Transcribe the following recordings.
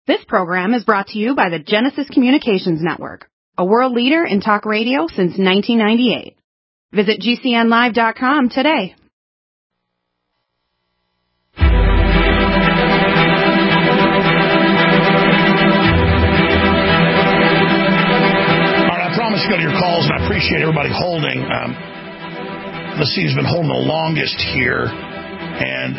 This program is brought to you by the Genesis Communications Network, a world leader in talk radio since 1998. Visit GCNlive.com today. I promise to go to your calls, and I appreciate everybody holding. Let's see who's been holding the longest here, and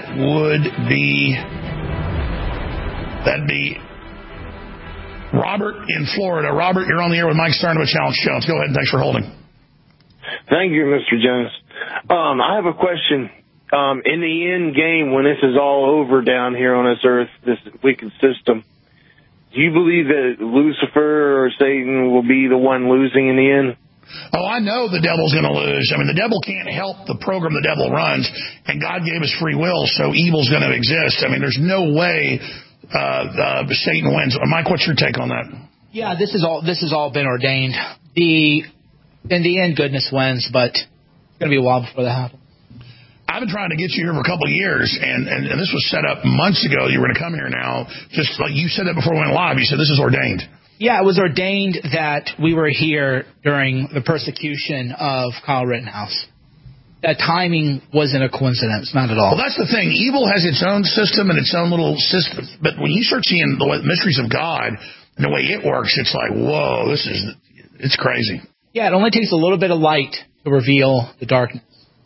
that'd be Robert in Florida. Robert, you're on the air with Mike Cernovich, Alex Jones. Go ahead, and thanks for holding. Thank you, Mr. Jones. I have a question. In the end game, when this is all over down here on this earth, this wicked system, do you believe that Lucifer or Satan will be the one losing in the end? Oh, I know the devil's going to lose. I mean, the devil can't help the program the devil runs, and God gave us free will, so evil's going to exist. I mean, there's no way Satan wins. Mike, what's your take on that? Yeah, this has all been ordained. In the end, goodness wins, but it's going to be a while before that happens. I've been trying to get you here for a couple of years, and this was set up months ago. You were going to come here now. Just like you said that before we went live. You said this is ordained. Yeah, it was ordained that we were here during the persecution of Kyle Rittenhouse. That timing wasn't a coincidence, not at all. Well, that's the thing. Evil has its own system and its own little system. But when you start seeing the mysteries of God and the way it works, it's like, whoa, it's crazy. Yeah, it only takes a little bit of light to reveal the darkness.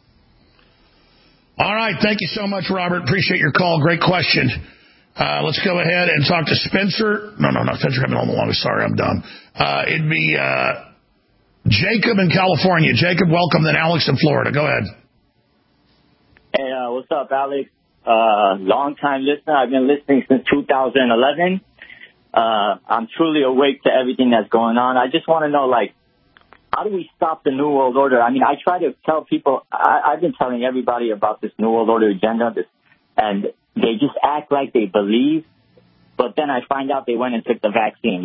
All right. Thank you so much, Robert. Appreciate your call. Great question. Let's go ahead and talk to Spencer. No, Spencer having on the longest. Sorry, I'm dumb. It'd be Jacob in California. Jacob, welcome. Then Alex in Florida. Go ahead. Hey, what's up, Alex? Long-time listener. I've been listening since 2011. I'm truly awake to everything that's going on. I just want to know, how do we stop the New World Order? I mean, I try to tell people, I've been telling everybody about this New World Order agenda, and they just act like they believe, but then I find out they went and took the vaccine.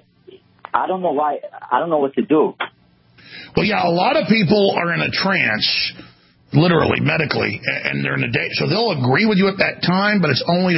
I don't know why. I don't know what to do. Well, yeah, a lot of people are in a trance, literally, medically, and they're in a day. So they'll agree with you at that time, but it's only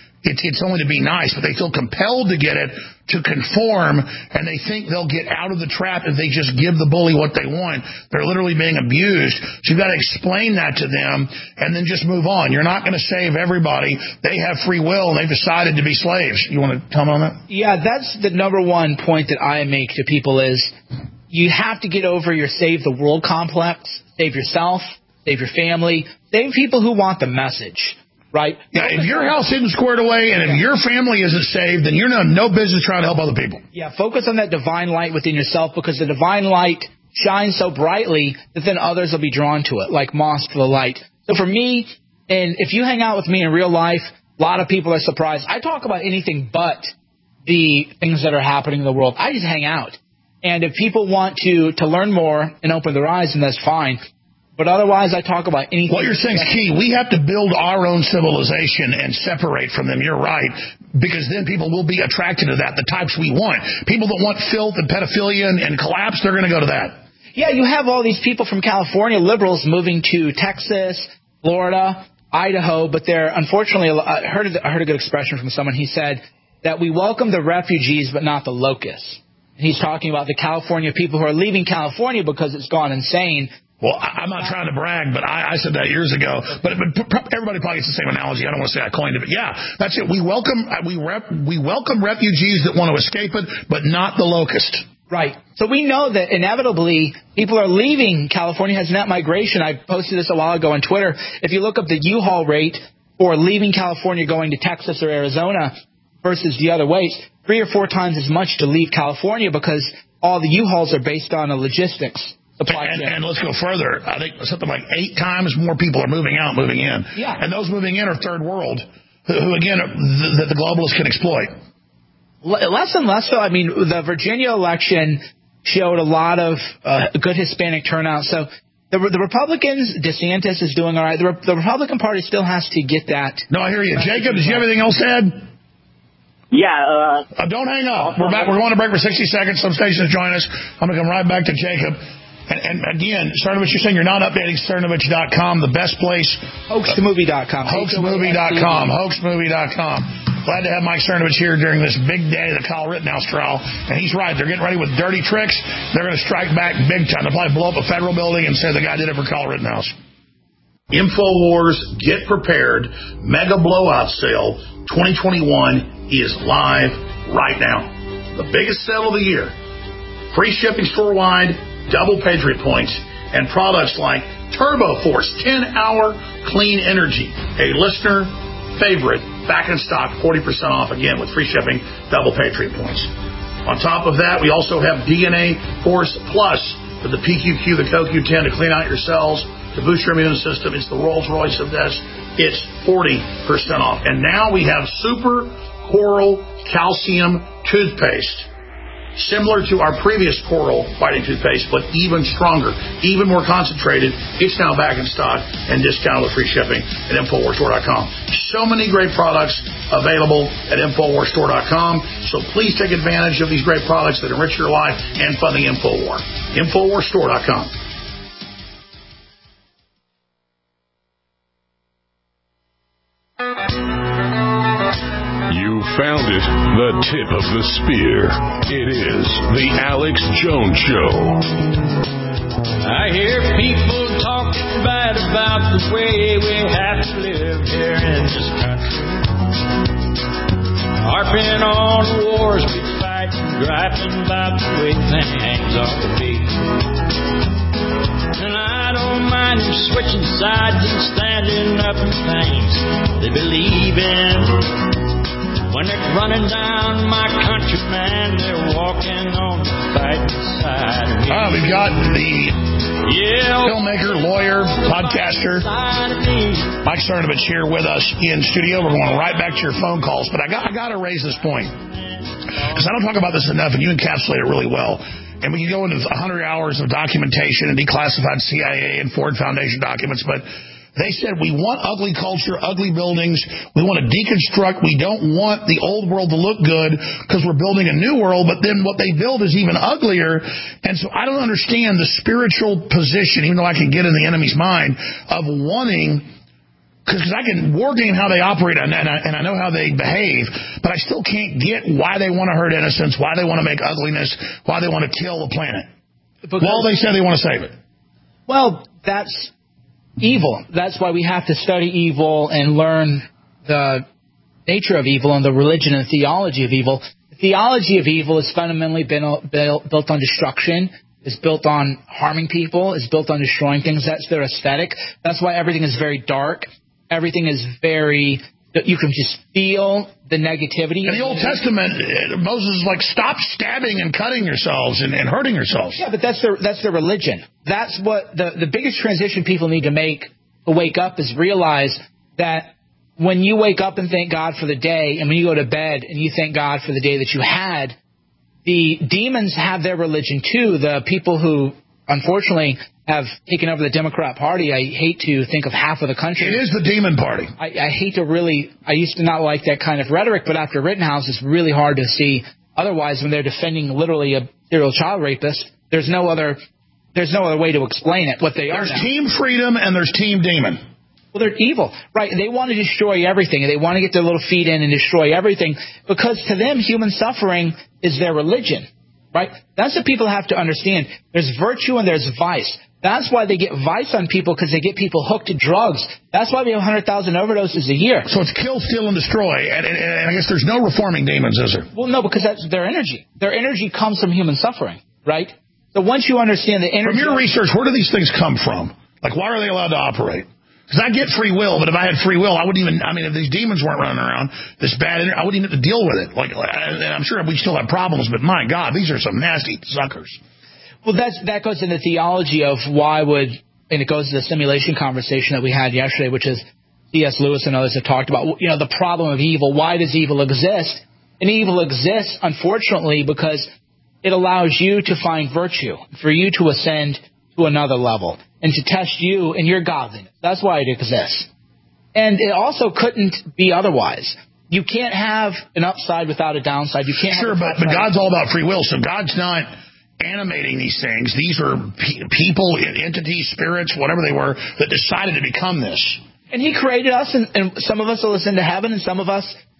to be nice, but they feel compelled to get it to conform, and they think they'll get out of the trap if they just give the bully what they want. They're literally being abused. So you've got to explain that to them and then just move on. You're not going to save everybody. They have free will, and they've decided to be slaves. You want to comment on that? Yeah, that's the number one point that I make to people is you have to get over your save the world complex, save yourself, save your family, save people who want the message. Right. Yeah, if your house isn't squared away and if your family isn't saved, then you're no business trying to help other people. Yeah, focus on that divine light within yourself, because the divine light shines so brightly that then others will be drawn to it, like moths to the light. So for me, and if you hang out with me in real life, a lot of people are surprised. I talk about anything but the things that are happening in the world. I just hang out. And if people want to learn more and open their eyes, then that's fine. But otherwise, I talk about anything. What you're saying is key. We have to build our own civilization and separate from them. You're right. Because then people will be attracted to that, the types we want. People that want filth and pedophilia and collapse, they're going to go to that. Yeah, you have all these people from California, liberals, moving to Texas, Florida, Idaho. But they're, unfortunately, I heard a good expression from someone. He said that we welcome the refugees but not the locusts. And he's talking about the California people who are leaving California because it's gone insane. Well, I'm not trying to brag, but I said that years ago. But everybody probably gets the same analogy. I don't want to say I coined it, but yeah, that's it. We welcome refugees that want to escape it, but not the locust. Right. So we know that inevitably people are leaving California, has net migration. I posted this a while ago on Twitter. If you look up the U-Haul rate for leaving California going to Texas or Arizona versus the other ways, 3 or 4 times as much to leave California, because all the U-Hauls are based on a logistics. And let's go further. I think something like 8 times more people are moving out, moving in. Yeah. And those moving in are third world, who again, the globalists can exploit. Less and less so. I mean, the Virginia election showed a lot of good Hispanic turnout. So the Republicans, DeSantis is doing all right. The Republican Party still has to get that. No, I hear you. Jacob, did you have anything else to add? Yeah. Don't hang up. We're back. We're going to break for 60 seconds. Some stations join us. I'm going to come right back to Jacob. And again, Cernovich, you're saying you're not updating Cernovich.com, the best place. Hoaxthemovie.com. Hoaxmovie.com. Hoaxmovie.com. Glad to have Mike Cernovich here during this big day of the Kyle Rittenhouse trial. And he's right. They're getting ready with dirty tricks. They're going to strike back big time. They'll probably blow up a federal building and say the guy did it for Kyle Rittenhouse. InfoWars Get Prepared Mega Blowout Sale 2021 is live right now. The biggest sale of the year. Free shipping store-wide, double Patriot points, and products like Turbo Force 10-hour clean energy, a listener favorite, back in stock, 40% off again with free shipping, double Patriot points. On top of that, we also have DNA Force Plus with the PQQ, the CoQ10 to clean out your cells, to boost your immune system. It's the Rolls Royce of this. It's 40% off. And now we have Super Coral Calcium Toothpaste. Similar to our previous Coral Fighting Toothpaste, but even stronger, even more concentrated. It's now back in stock and discounted with free shipping at InfoWarsStore.com. So many great products available at InfoWarsStore.com. So please take advantage of these great products that enrich your life and fund the InfoWar. InfoWarsStore.com. Found it, the tip of the spear. It is the Alex Jones Show. I hear people talking bad about the way we have to live here in this country. Harping on the wars we fight and griping about the way things ought to be. And I don't mind them switching sides and standing up for things they believe in. When they're running down my country, man, they're walking on the fighting side of me. We've got the filmmaker, lawyer, podcaster, Mike Cernovich here with us in studio. We're going right back to your phone calls, but I got to raise this point because I don't talk about this enough, and you encapsulate it really well. And we can go into 100 hours of documentation and declassified CIA and Ford Foundation documents, but they said, we want ugly culture, ugly buildings. We want to deconstruct. We don't want the old world to look good because we're building a new world, but then what they build is even uglier. And so I don't understand the spiritual position, even though I can get in the enemy's mind, of wanting, because I can war game how they operate and I know how they behave, but I still can't get why they want to hurt innocents, why they want to make ugliness, why they want to kill the planet. Well, they say they want to save it. Well, that's evil. That's why we have to study evil and learn the nature of evil and the religion and theology of evil. The theology of evil is fundamentally built on destruction. It's built on harming people. It's built on destroying things. That's their aesthetic. That's why everything is very dark. Everything is very... You can just feel the negativity. In the Old Testament, Moses is like, stop stabbing and cutting yourselves and hurting yourselves. Yeah, but that's their religion. That's what the biggest transition people need to make to wake up is realize that when you wake up and thank God for the day, and when you go to bed and you thank God for the day that you had, the demons have their religion too. The people who, unfortunately, have taken over the Democrat Party. I hate to think of half of the country. It is the demon party. I hate to really... I used to not like that kind of rhetoric, but after Rittenhouse, it's really hard to see otherwise when they're defending literally a serial child rapist. There's no other way to explain it, what they are now. There's Team Freedom and there's Team Demon. Well, they're evil, right? They want to destroy everything, and they want to get their little feet in and destroy everything because to them, human suffering is their religion, right? That's what people have to understand. There's virtue and there's vice. That's why they get vice on people, because they get people hooked to drugs. That's why we have 100,000 overdoses a year. So it's kill, steal, and destroy. And I guess there's no reforming demons, is there? Well, no, because that's their energy. Their energy comes from human suffering, right? So once you understand the energy... From your research, where do these things come from? Like, why are they allowed to operate? Because I get free will, but if I had free will, I wouldn't even... I mean, if these demons weren't running around, this bad energy, I wouldn't even have to deal with it. Like, and I'm sure we still have problems, but my God, these are some nasty suckers. Well, that goes into theology of why would... And it goes to the simulation conversation that we had yesterday, which is C.S. Lewis and others have talked about, you know, the problem of evil. Why does evil exist? And evil exists, unfortunately, because it allows you to find virtue, for you to ascend to another level, and to test you in your godliness. That's why it exists. And it also couldn't be otherwise. You can't have an upside without a downside. You can't. Sure, but God's all about free will, so God's not animating these things. These are people, entities, spirits, whatever they were, that decided to become this. And he created us, and some of us will ascend to heaven, and some of us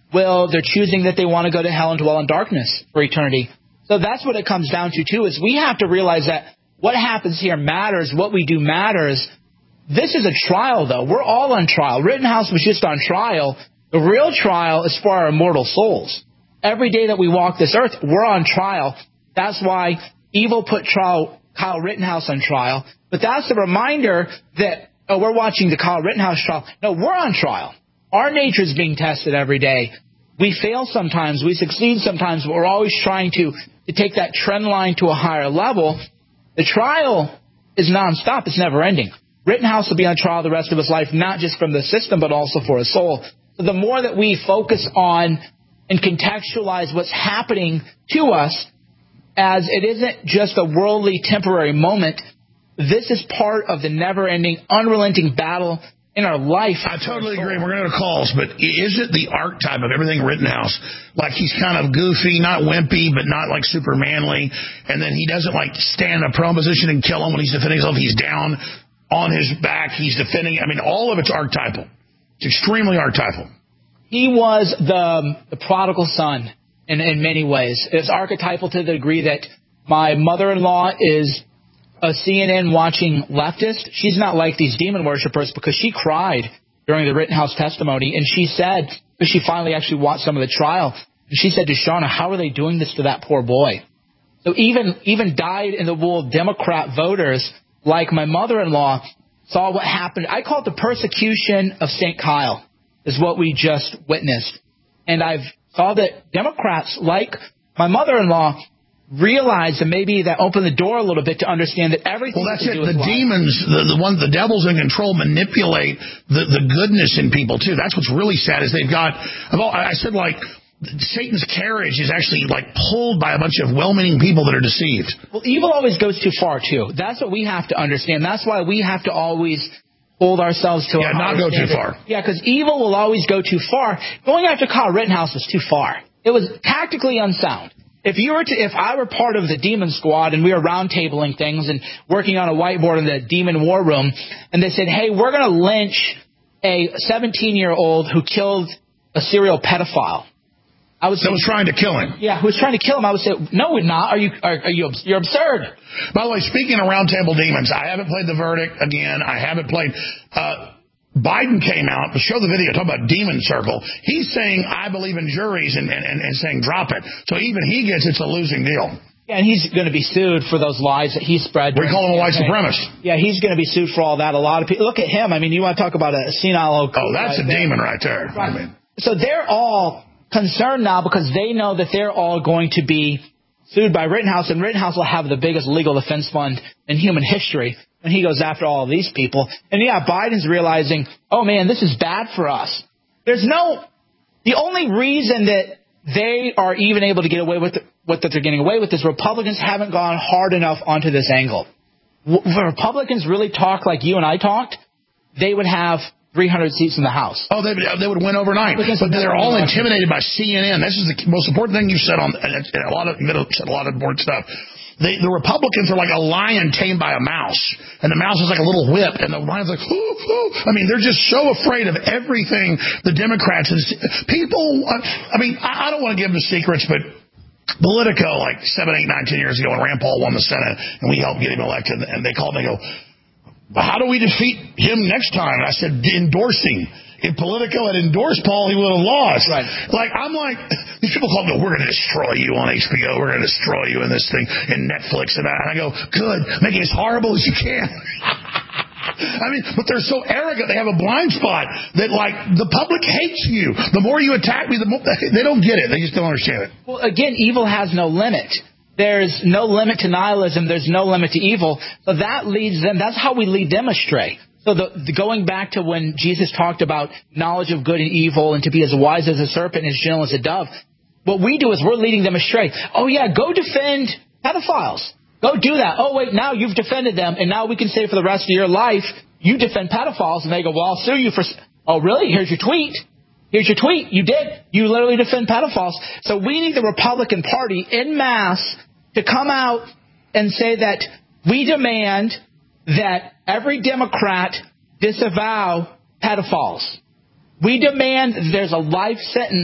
they're choosing that they want to go to hell and dwell in darkness for eternity. So that's what it comes down to, too, is we have to realize that what happens here matters, what we do matters. This is a trial, though. We're all on trial. Rittenhouse was just on trial. The real trial is for our immortal souls. Every day that we walk this earth, we're on trial. That's why evil put Kyle Rittenhouse on trial. But that's a reminder that, we're watching the Kyle Rittenhouse trial. No, we're on trial. Our nature is being tested every day. We fail sometimes. We succeed sometimes. But we're always trying to take that trend line to a higher level. The trial is nonstop. It's never ending. Rittenhouse will be on trial the rest of his life, not just from the system, but also for his soul. So the more that we focus on and contextualize what's happening to us, as it isn't just a worldly temporary moment, this is part of the never-ending, unrelenting battle in our life. I totally agree. We're going to go to calls, but is it the archetype of everything Rittenhouse? Like he's kind of goofy, not wimpy, but not like super manly, and then he doesn't like stand in a prone position and kill him when he's defending himself. He's down on his back. He's defending. I mean, all of it's archetypal. It's extremely archetypal. He was the prodigal son in many ways. It's archetypal to the degree that my mother-in-law is a CNN watching leftist. She's not like these demon worshipers because she cried during the Rittenhouse testimony. And she said, because she finally actually watched some of the trial, and she said to Shauna, how are they doing this to that poor boy? So even dyed-in-the-wool Democrat voters like my mother-in-law saw what happened. I call it the persecution of St. Kyle, is what we just witnessed. And I've saw that Democrats like my mother-in-law realize, and maybe that opened the door a little bit to understand that everything. Well, that's it. The demons, the devils in control, manipulate the goodness in people too. That's what's really sad is they've got. I said like Satan's carriage is actually like pulled by a bunch of well-meaning people that are deceived. Well, evil always goes too far too. That's what we have to understand. That's why we have to always hold ourselves to not go too far. Yeah, because evil will always go too far. Going after Kyle Rittenhouse was too far. It was tactically unsound. If I were part of the demon squad and we were roundtabling things and working on a whiteboard in the demon war room, and they said, hey, we're going to lynch a 17-year-old who killed a serial pedophile. I would say, that was trying to kill him. Yeah, who was trying to kill him. I would say, no, we're not. You're absurd. By the way, speaking of roundtable demons, I haven't played The Verdict again. I haven't played. Biden came out to show the video, talk about demon circle. He's saying, I believe in juries and saying drop it. So even he gets it's a losing deal. Yeah, and he's going to be sued for those lies that he spread. We call him a white supremacist. Yeah, he's going to be sued for all that. A lot of people. Look at him. I mean, you want to talk about a senile. Oh, that's a demon right there. Right. I mean. So they're all concerned now because they know that they're all going to be sued by Rittenhouse, and Rittenhouse will have the biggest legal defense fund in human history when he goes after all of these people. And yeah, Biden's realizing, oh man, this is bad for us. The only reason that they are even able to get away with what they're getting away with is Republicans haven't gone hard enough onto this angle. If Republicans really talk like you and I talked, they would have 300 seats in the House. Oh, they would win overnight. But they're all intimidated by CNN. This is the most important thing you said on a lot of important stuff. The Republicans are like a lion tamed by a mouse, and the mouse is like a little whip, and the lion's like, hoo, hoo. I mean, they're just so afraid of everything the Democrats and people. I mean, I don't want to give them secrets, but Politico, like 7, 8, 9, 10 years ago, when Rand Paul won the Senate, and we helped get him elected, and they called me and go, how do we defeat him next time? And I said, endorsing. If Politico had endorsed Paul, he would have lost. Right. I'm like, these people call me, we're going to destroy you on HBO. We're going to destroy you in this thing, in Netflix. And I go, good, make it as horrible as you can. I mean, but they're so arrogant. They have a blind spot that, like, the public hates you. The more you attack me, the more they don't get it. They just don't understand it. Well, again, evil has no limit. There's no limit to nihilism. There's no limit to evil. So that leads them. That's how we lead them astray. So going back to when Jesus talked about knowledge of good and evil and to be as wise as a serpent and as gentle as a dove, what we do is we're leading them astray. Oh, yeah, go defend pedophiles. Go do that. Oh, wait, now you've defended them, and now we can say for the rest of your life you defend pedophiles. And they go, well, I'll sue you for – oh, really? Here's your tweet. Here's your tweet. You did. You literally defend pedophiles. So we need the Republican Party en masse to come out and say that we demand that every Democrat disavow pedophiles. We demand that there's a life sentence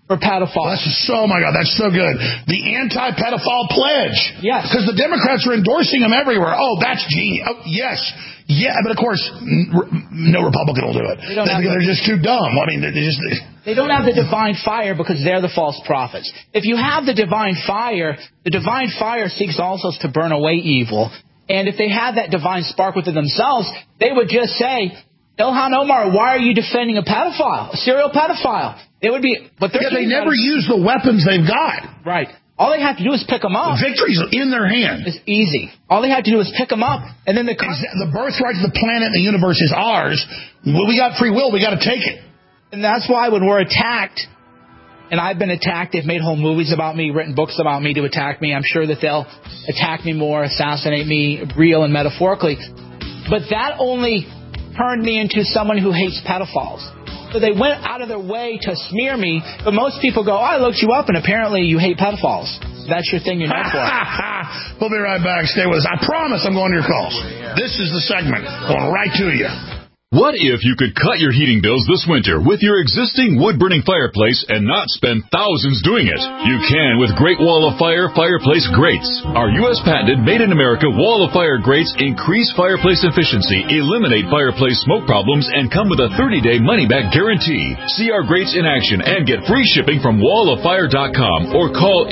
for pedophiles. Oh, my God, that's so good. The anti-pedophile pledge. Yes. Because the Democrats are endorsing them everywhere. Oh, that's genius. Oh, yes. Yeah, but of course, no Republican will do it. They're just too dumb. I mean, they don't have the divine fire because they're the false prophets. If you have the divine fire seeks also to burn away evil. And if they had that divine spark within themselves, they would just say, Ilhan Omar, why are you defending a pedophile, a serial pedophile? It would be, but they never use the weapons they've got. Right. All they have to do is pick them up. The victory's in their hand. It's easy. All they have to do is pick them up, and then the birthright of the planet and the universe is ours. We got free will. We got to take it. And that's why when we're attacked, and I've been attacked, they've made whole movies about me, written books about me to attack me. I'm sure that they'll attack me more, assassinate me, real and metaphorically. But that only turned me into someone who hates pedophiles. So they went out of their way to smear me, but most people go, I looked you up, and apparently you hate pedophiles. That's your thing you're known for. We'll be right back. Stay with us. I promise I'm going to your calls. This is the segment going right to you. What if you could cut your heating bills this winter with your existing wood-burning fireplace and not spend thousands doing it? You can with Great Wall of Fire fireplace grates. Our U.S. patented made-in-America Wall of Fire grates increase fireplace efficiency, eliminate fireplace smoke problems, and come with a 30-day money-back guarantee. See our grates in action and get free shipping from walloffire.com or call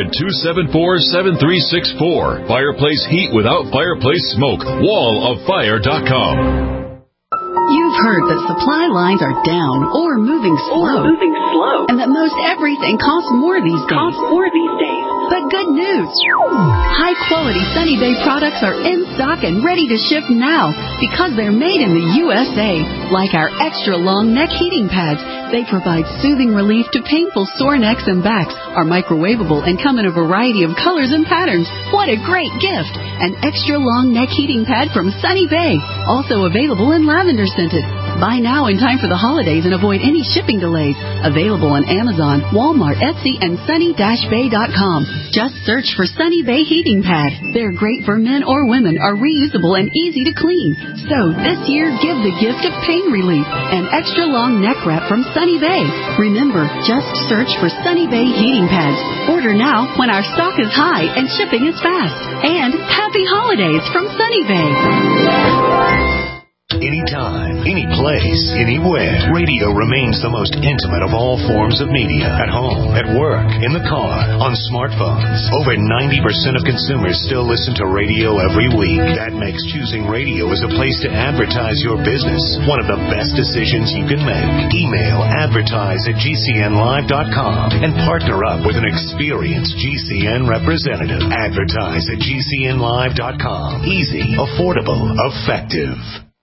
800-274-7364. Fireplace heat without fireplace smoke. walloffire.com. You've heard that supply lines are down or moving slow. And that most everything costs more these days. But good news. High-quality Sunny Bay products are in stock and ready to ship now because they're made in the USA. Like our extra-long neck heating pads. They provide soothing relief to painful sore necks and backs, are microwavable, and come in a variety of colors and patterns. What a great gift! An extra-long neck heating pad from Sunny Bay. Also available in lavender scented. Buy now in time for the holidays and avoid any shipping delays. Available on Amazon, Walmart, Etsy, and sunny-bay.com. Just search for Sunny Bay Heating Pad. They're great for men or women, are reusable and easy to clean. So this year, give the gift of pain relief. An extra long neck wrap from Sunny Bay. Remember, just search for Sunny Bay Heating Pads. Order now when our stock is high and shipping is fast. And happy holidays from Sunny Bay. Anytime, any place, anywhere. Radio remains the most intimate of all forms of media. At home, at work, in the car, on smartphones. Over 90% of consumers still listen to radio every week. That makes choosing radio as a place to advertise your business one of the best decisions you can make. Email advertise@gcnlive.com and partner up with an experienced GCN representative. Advertise@gcnlive.com. Easy, affordable, effective.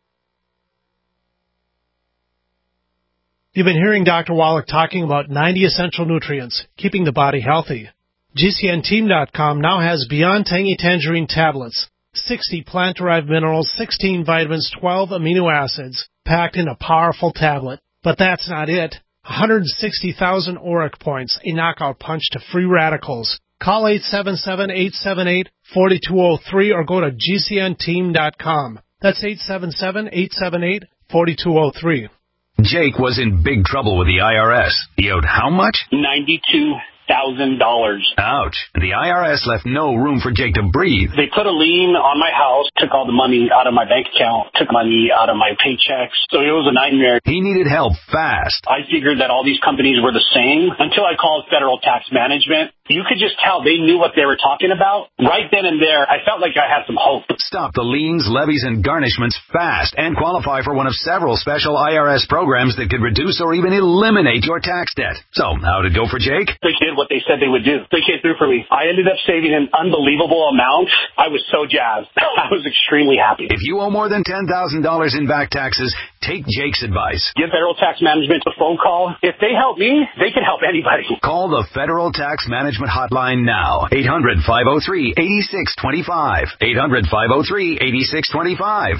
You've been hearing Dr. Wallach talking about 90 essential nutrients, keeping the body healthy. GCNteam.com now has Beyond Tangy Tangerine tablets, 60 plant-derived minerals, 16 vitamins, 12 amino acids, packed in a powerful tablet. But that's not it. 160,000 ORAC points, a knockout punch to free radicals. Call 877-878-4203 or go to GCNteam.com. That's 877-878-4203. Jake was in big trouble with the IRS. He owed how much? $92,000. Ouch. The IRS left no room for Jake to breathe. They put a lien on my house, took all the money out of my bank account, took money out of my paychecks. So it was a nightmare. He needed help fast. I figured that all these companies were the same until I called Federal Tax Management. You could just tell they knew what they were talking about. Right then and there, I felt like I had some hope. Stop the liens, levies, and garnishments fast and qualify for one of several special IRS programs that could reduce or even eliminate your tax debt. So, how'd it go for Jake? They did what they said they would do. They came through for me. I ended up saving an unbelievable amount. I was so jazzed. I was extremely happy. If you owe more than $10,000 in back taxes, take Jake's advice. Give Federal Tax Management a phone call. If they help me, they can help anybody. Call the Federal Tax Management Hotline now. 800-503-8625. 800-503-8625.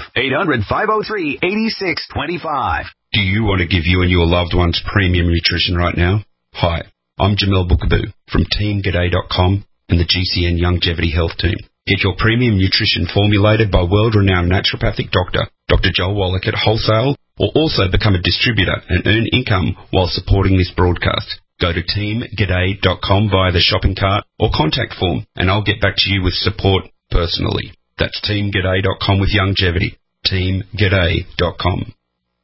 800-503-8625. Do you want to give you and your loved ones premium nutrition right now? Hi, I'm Jamel Bookaboo from TeamGaday.com and the GCN Longevity Health Team. Get your premium nutrition formulated by world-renowned naturopathic doctor, Dr. Joel Wallach at wholesale, or also become a distributor and earn income while supporting this broadcast. Go to teamg'day.com via the shopping cart or contact form, and I'll get back to you with support personally. That's teamg'day.com with Youngevity. teamg'day.com.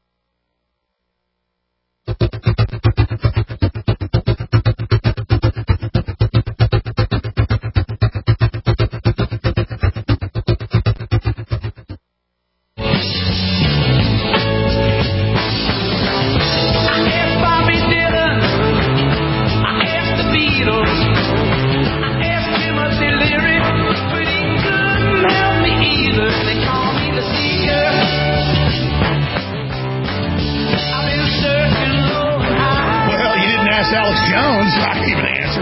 Alex Jones, I didn't even answer.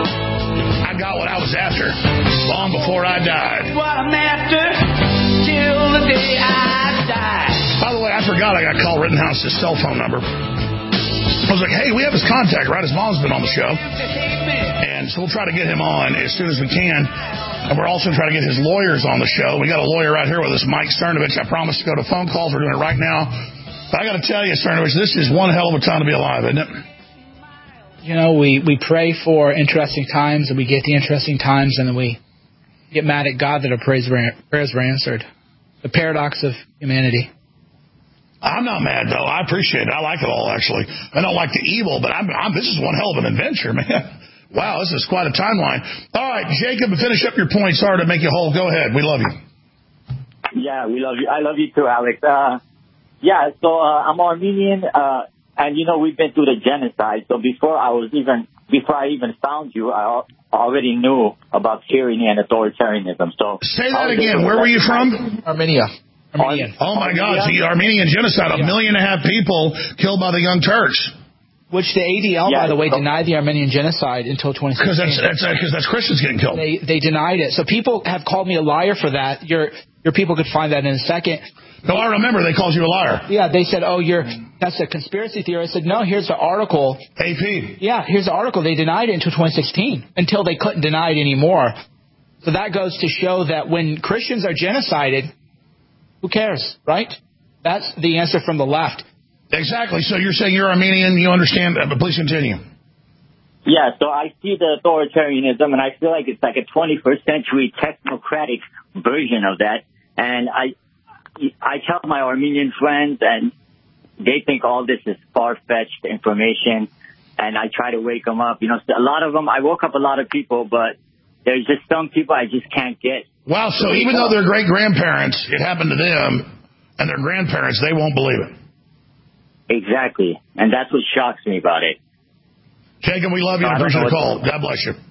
I got what I was after long before I died. What I'm after till the day I die. By the way, I forgot I got to call Rittenhouse's cell phone number. I was like, hey, we have his contact, right? His mom's been on the show. And so we'll try to get him on as soon as we can. And we're also trying to get his lawyers on the show. We got a lawyer right here with us, Mike Cernovich. I promised to go to phone calls. We're doing it right now. But I got to tell you, Cernovich, this is one hell of a time to be alive, isn't it? You know, we pray for interesting times, and we get the interesting times, and then we get mad at God that our prayers were answered. The paradox of humanity. I'm not mad, though. I appreciate it. I like it all, actually. I don't like the evil, but this is one hell of an adventure, man. Wow, this is quite a timeline. All right, Jacob, finish up your point. Sorry to make you whole. Go ahead. We love you. Yeah, we love you. I love you too, Alex. So I'm Armenian. And, you know, we've been through the genocide. So before I even found you, I already knew about tyranny and authoritarianism. So say that again. Where were you from? Armenia. Oh, my God. The Armenian genocide. 1.5 million people killed by the Young Turks. Which the ADL, by the way, denied the Armenian genocide until 2016. Because that's Christians getting killed. They denied it. So people have called me a liar for that. Your people could find that in a second. No, I remember they called you a liar. Yeah, they said, that's a conspiracy theory. I said, no, here's the article. AP. Yeah, here's the article. They denied it until 2016, until they couldn't deny it anymore. So that goes to show that when Christians are genocided, who cares, right? That's the answer from the left. Exactly. So you're saying you're Armenian, you understand, but please continue. Yeah, so I see the authoritarianism, and I feel like it's like a 21st century technocratic version of that. And I tell my Armenian friends, and they think all this is far-fetched information, and I try to wake them up. You know, a lot of them, I woke up a lot of people, but there's just some people I just can't get. Wow, so even though their great-grandparents, it happened to them, and their grandparents, they won't believe it. Exactly, and that's what shocks me about it. Jacob, we love you and appreciate the call. God bless you.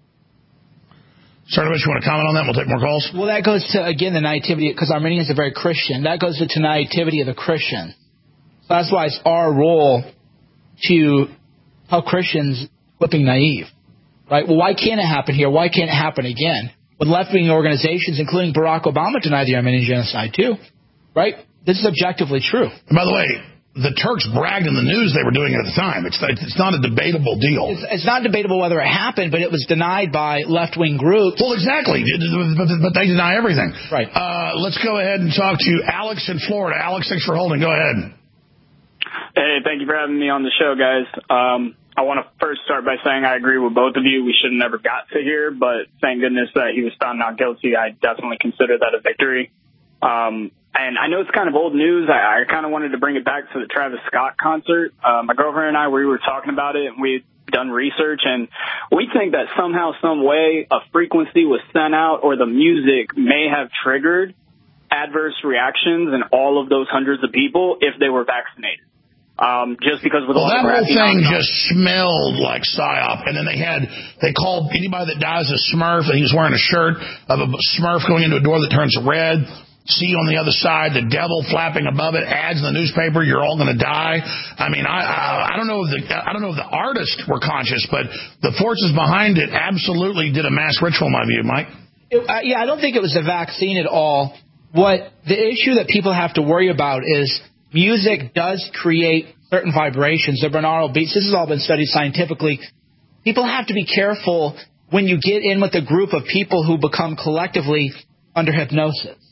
Cernovich, you want to comment on that? We'll take more calls. Well, that goes to, again, the naivety, because Armenians are very Christian. That goes to naivety of the Christian. So that's why it's our role to help Christians quit being naive. Right? Well, why can't it happen here? Why can't it happen again? When left-wing organizations, including Barack Obama, denied the Armenian genocide, too. Right? This is objectively true. And by the way, the Turks bragged in the news they were doing it at the time. It's not a debatable deal. It's not debatable whether it happened, but it was denied by left-wing groups. Well, exactly. But they deny everything. Right. Let's go ahead and talk to Alex in Florida. Alex, thanks for holding. Go ahead. Hey, thank you for having me on the show, guys. I want to first start by saying I agree with both of you. We should have never got to here, but thank goodness that he was found not guilty. I definitely consider that a victory. And I know it's kind of old news. I kind of wanted to bring it back to the Travis Scott concert. My girlfriend and I, we were talking about it, and we had done research, and we think that somehow, some way, a frequency was sent out or the music may have triggered adverse reactions in all of those hundreds of people if they were vaccinated. Just because with all that the whole thing just smelled like PSYOP, and then they called anybody that dies a Smurf, and he was wearing a shirt of a Smurf going into a door that turns red. See on the other side, the devil flapping above it, ads in the newspaper, you're all going to die. I mean, I don't know if the artists were conscious, but the forces behind it absolutely did a mass ritual, in my view, Mike. I don't think it was the vaccine at all. What the issue that people have to worry about is music does create certain vibrations, the binaural beats. This has all been studied scientifically. People have to be careful when you get in with a group of people who become collectively under hypnosis.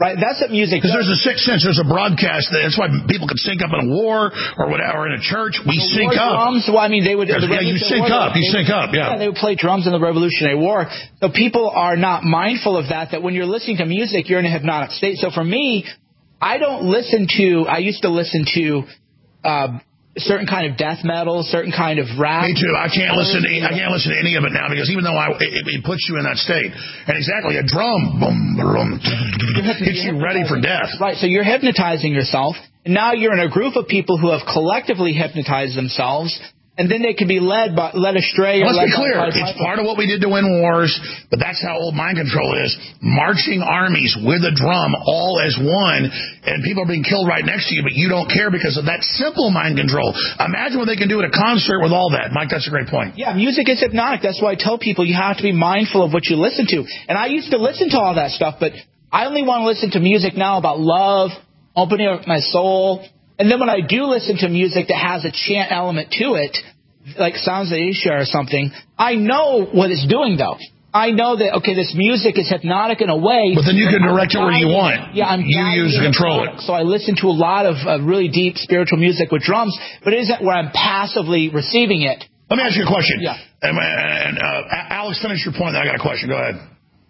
Right, that's what music. Because there's a sixth sense. There's a broadcast. That's why people can sync up in a war or whatever, or in a church. We sync up. Drums. Well, I mean, they would. You sync up. You sync up. Yeah. They would play drums in the Revolutionary War. So people are not mindful of that. That when you're listening to music, you're in a hypnotic state. So for me, I don't listen to. I used to listen to. Certain kind of death metal, certain kind of rap. Me too. I can't listen to any of it now because even though it puts you in that state, and exactly a drum, boom, boom, gets you ready for death. Right. So you're hypnotizing yourself, and now you're in a group of people who have collectively hypnotized themselves. And then they can be led astray. Let's be clear. It's part of what we did to win wars, but that's how old mind control is. Marching armies with a drum all as one, and people are being killed right next to you, but you don't care because of that simple mind control. Imagine what they can do at a concert with all that. Mike, that's a great point. Yeah, music is hypnotic. That's why I tell people you have to be mindful of what you listen to. And I used to listen to all that stuff, but I only want to listen to music now about love, opening up my soul. And then when I do listen to music that has a chant element to it, like Sounds of Asia or something, I know what it's doing, though. I know that, okay, this music is hypnotic in a way. But then you can direct it where you want. Yeah, you use to control it. So I listen to a lot of really deep spiritual music with drums, but it isn't where I'm passively receiving it. Let me ask you a question. Yeah. And Alex, finish your point. I got a question. Go ahead.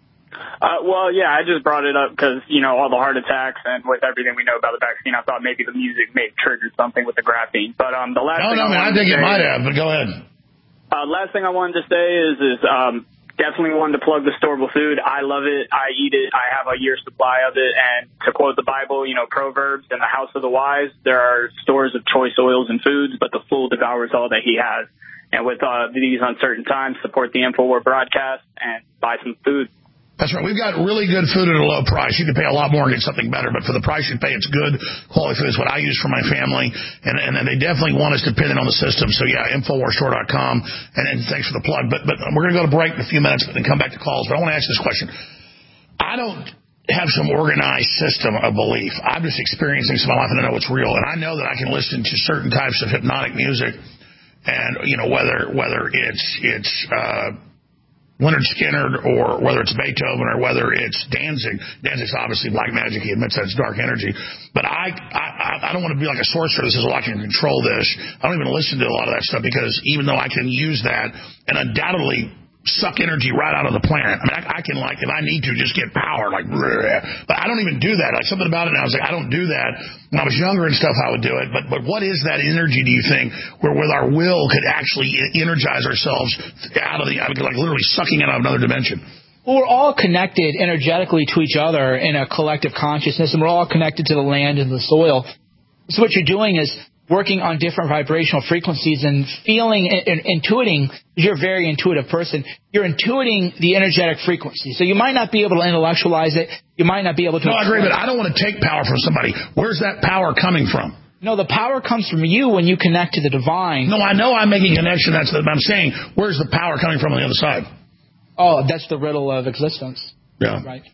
Well, yeah, I just brought it up because, all the heart attacks and with everything we know about the vaccine, I thought maybe the music may have triggered something with the graphene. But the last thing I think it might have, but go ahead. Last thing I wanted to say is definitely wanted to plug the storable food. I love it. I eat it. I have a year's supply of it. And to quote the Bible, Proverbs, in the house of the wise, there are stores of choice oils and foods, but the fool devours all that he has. And with these uncertain times, support the InfoWar broadcast and buy some food. That's right. We've got really good food at a low price. You can pay a lot more and get something better, but for the price you pay, it's good quality food. It's what I use for my family, and they definitely want us dependent on the system. So, yeah, InfoWarsStore.com, and thanks for the plug. But we're going to go to break in a few minutes and come back to calls. But I want to ask this question. I don't have some organized system of belief. I'm just experiencing some of my life and I know it's real. And I know that I can listen to certain types of hypnotic music, and, whether it's Leonard Skinner or whether it's Beethoven or whether it's Danzig. Danzig's obviously black magic. He admits that's dark energy. But I don't want to be like a sorcerer that says, well, I can control this. I don't even listen to a lot of that stuff because even though I can use that and undoubtedly suck energy right out of the planet. I mean, I can, like, if I need to, just get power, like, but I don't even do that. Like, something about it now, I was like, I don't do that. When I was younger and stuff, I would do it. But what is that energy, do you think, where with our will could actually energize ourselves out of like literally sucking it out of another dimension? Well, we're all connected energetically to each other in a collective consciousness, and we're all connected to the land and the soil. So what you're doing is working on different vibrational frequencies and feeling and intuiting. You're a very intuitive person. You're intuiting the energetic frequency. So you might not be able to intellectualize it. You might not be able to. No, I agree, but I don't want to take power from somebody. Where's that power coming from? No, the power comes from you when you connect to the divine. No, I know I'm making a connection. That's what I'm saying. Where's the power coming from on the other side? Oh, that's the riddle of existence. Yeah. Right.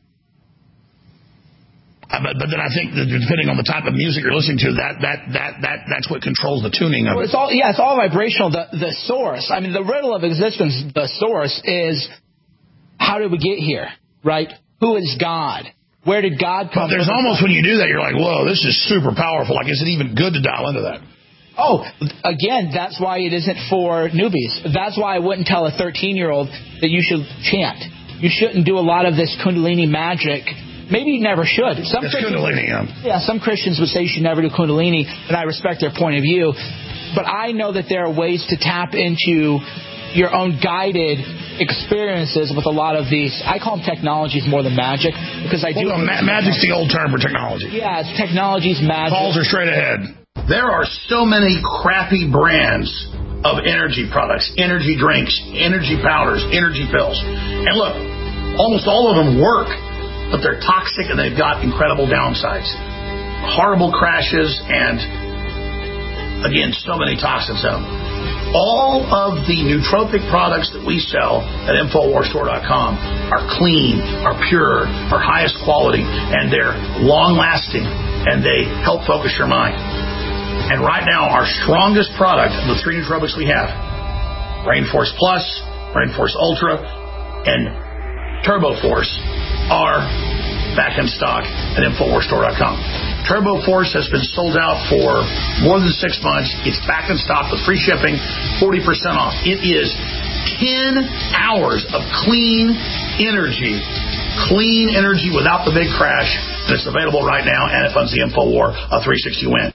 But then I think that depending on the type of music you're listening to, that's what controls the tuning of it. It's all vibrational. The source. I mean, the riddle of existence. The source is how did we get here? Right? Who is God? Where did God come from? But there's almost when you do that, you're like, whoa, this is super powerful. Like, is it even good to dial into that? Oh, again, that's why it isn't for newbies. That's why I wouldn't tell a 13-year-old that you should chant. You shouldn't do a lot of this Kundalini magic. Maybe you never should. It's Kundalini, yeah. Some Christians would say you should never do Kundalini, and I respect their point of view. But I know that there are ways to tap into your own guided experiences with a lot of these. I call them technologies more than magic because I do. Magic's the old term for technology. Yeah, it's technologies, magic. Calls are straight ahead. There are so many crappy brands of energy products, energy drinks, energy powders, energy pills. And look, almost all of them work, but they're toxic and they've got incredible downsides. Horrible crashes and, again, so many toxins in them. All of the nootropic products that we sell at InfoWarsStore.com are clean, are pure, are highest quality, and they're long-lasting, and they help focus your mind. And right now, our strongest product of the three nootropics we have, Rainforce Plus, Rainforce Ultra, and Turbo Force, are back in stock at InfoWarsStore.com. Turbo Force has been sold out for more than 6 months. It's back in stock with free shipping, 40% off. It is 10 hours of clean energy without the big crash. And it's available right now, and it funds the InfoWar 360 win.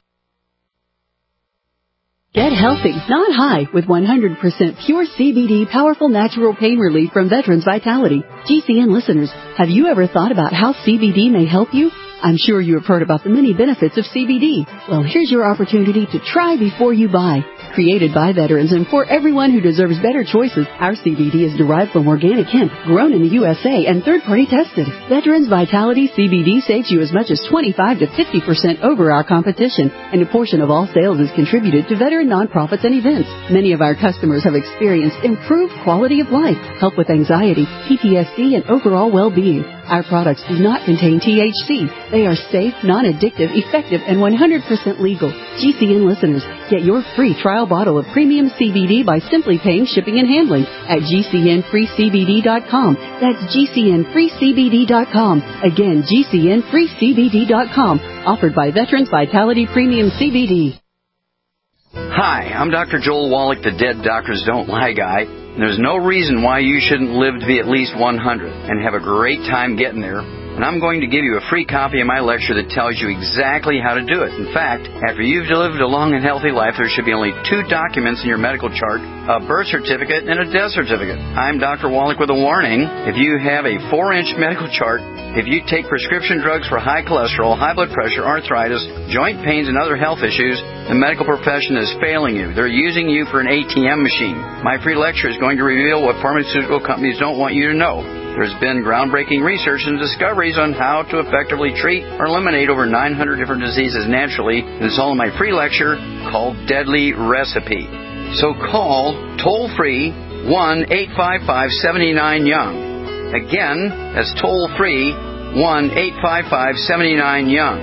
Get healthy, not high, with 100% pure CBD powerful natural pain relief from Veterans Vitality. GCN listeners, have you ever thought about how CBD may help you? I'm sure you have heard about the many benefits of CBD. Well, here's your opportunity to try before you buy. Created by veterans and for everyone who deserves better choices, our CBD is derived from organic hemp, grown in the USA, and third-party tested. Veterans Vitality CBD saves you as much as 25 to 50% over our competition, and a portion of all sales is contributed to veteran nonprofits and events. Many of our customers have experienced improved quality of life, help with anxiety, PTSD, and overall well-being. Our products do not contain THC. They are safe, non-addictive, effective, and 100% legal. GCN listeners, get your free trial bottle of premium CBD by simply paying shipping and handling at GCNFreeCBD.com. That's GCNFreeCBD.com. Again, GCNFreeCBD.com. Offered by Veterans Vitality Premium CBD. Hi, I'm Dr. Joel Wallach, the Dead Doctors Don't Lie guy. There's no reason why you shouldn't live to be at least 100 and have a great time getting there. And I'm going to give you a free copy of my lecture that tells you exactly how to do it. In fact, after you've lived a long and healthy life, there should be only 2 documents in your medical chart, a birth certificate and a death certificate. I'm Dr. Wallach with a warning. If you have a 4-inch medical chart, if you take prescription drugs for high cholesterol, high blood pressure, arthritis, joint pains, and other health issues, the medical profession is failing you. They're using you for an ATM machine. My free lecture is going to reveal what pharmaceutical companies don't want you to know. There's been groundbreaking research and discoveries on how to effectively treat or eliminate over 900 different diseases naturally, and it's all in my free lecture called Deadly Recipe. So call toll-free 1-855-79-YOUNG. Again, that's toll-free 1-855-79-YOUNG.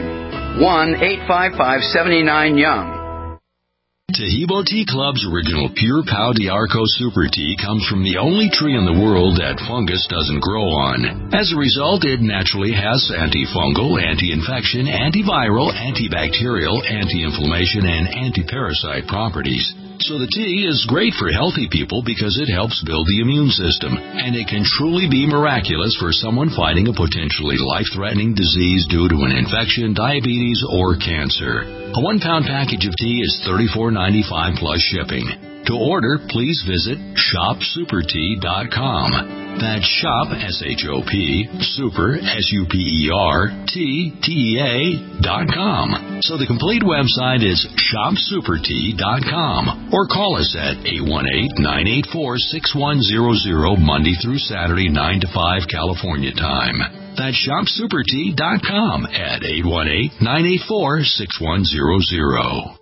1-855-79-YOUNG. Tahibo Tea Club's original Pure Pau d'Arco Super Tea comes from the only tree in the world that fungus doesn't grow on. As a result, it naturally has antifungal, anti-infection, antiviral, antibacterial, anti-inflammation, and anti-parasite properties. So the tea is great for healthy people because it helps build the immune system, and it can truly be miraculous for someone fighting a potentially life-threatening disease due to an infection, diabetes, or cancer. A 1-pound package of tea is $34.95 plus shipping. To order, please visit shopsupertea.com. That's shop, S-H-O-P, super, S-U-P-E-R, T-T-E-A.com. So the complete website is shopsupertea.com. Or call us at 818-984-6100 Monday through Saturday, 9 to 5 California time. That's shopsupertea.com at 818-984-6100.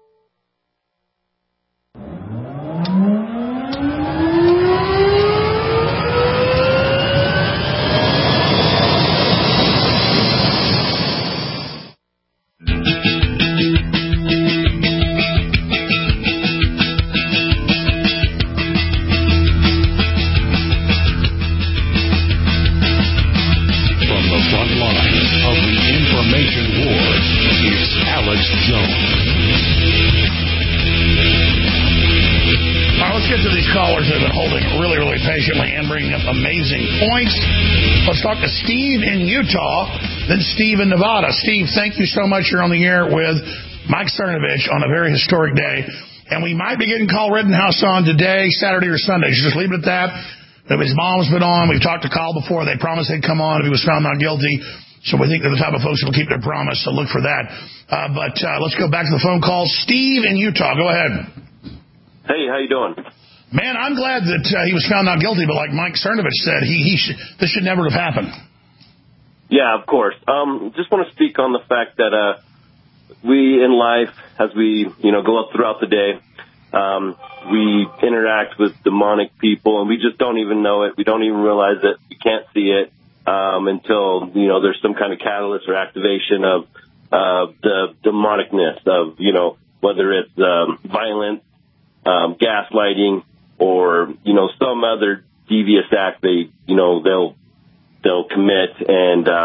Amazing points. Let's talk to Steve in Utah, then Steve in Nevada. Steve, thank you so much. You're on the air with Mike Cernovich on a very historic day. And we might be getting Carl Rittenhouse on today, Saturday or Sunday. Just leave it at that. His mom's been on. We've talked to Carl before. They promised they'd come on if he was found not guilty. So we think they're the type of folks who will keep their promise. So look for that. But let's go back to the phone call. Steve in Utah, go ahead. Hey, how you doing? Man, I'm glad that he was found not guilty, but like Mike Cernovich said, this should never have happened. Yeah, of course. Just want to speak on the fact that we in life, as we go up throughout the day, we interact with demonic people, and we just don't even know it. We don't even realize it. We can't see it until there's some kind of catalyst or activation of the demonicness of whether it's violence, gaslighting, or some other devious act they'll commit, and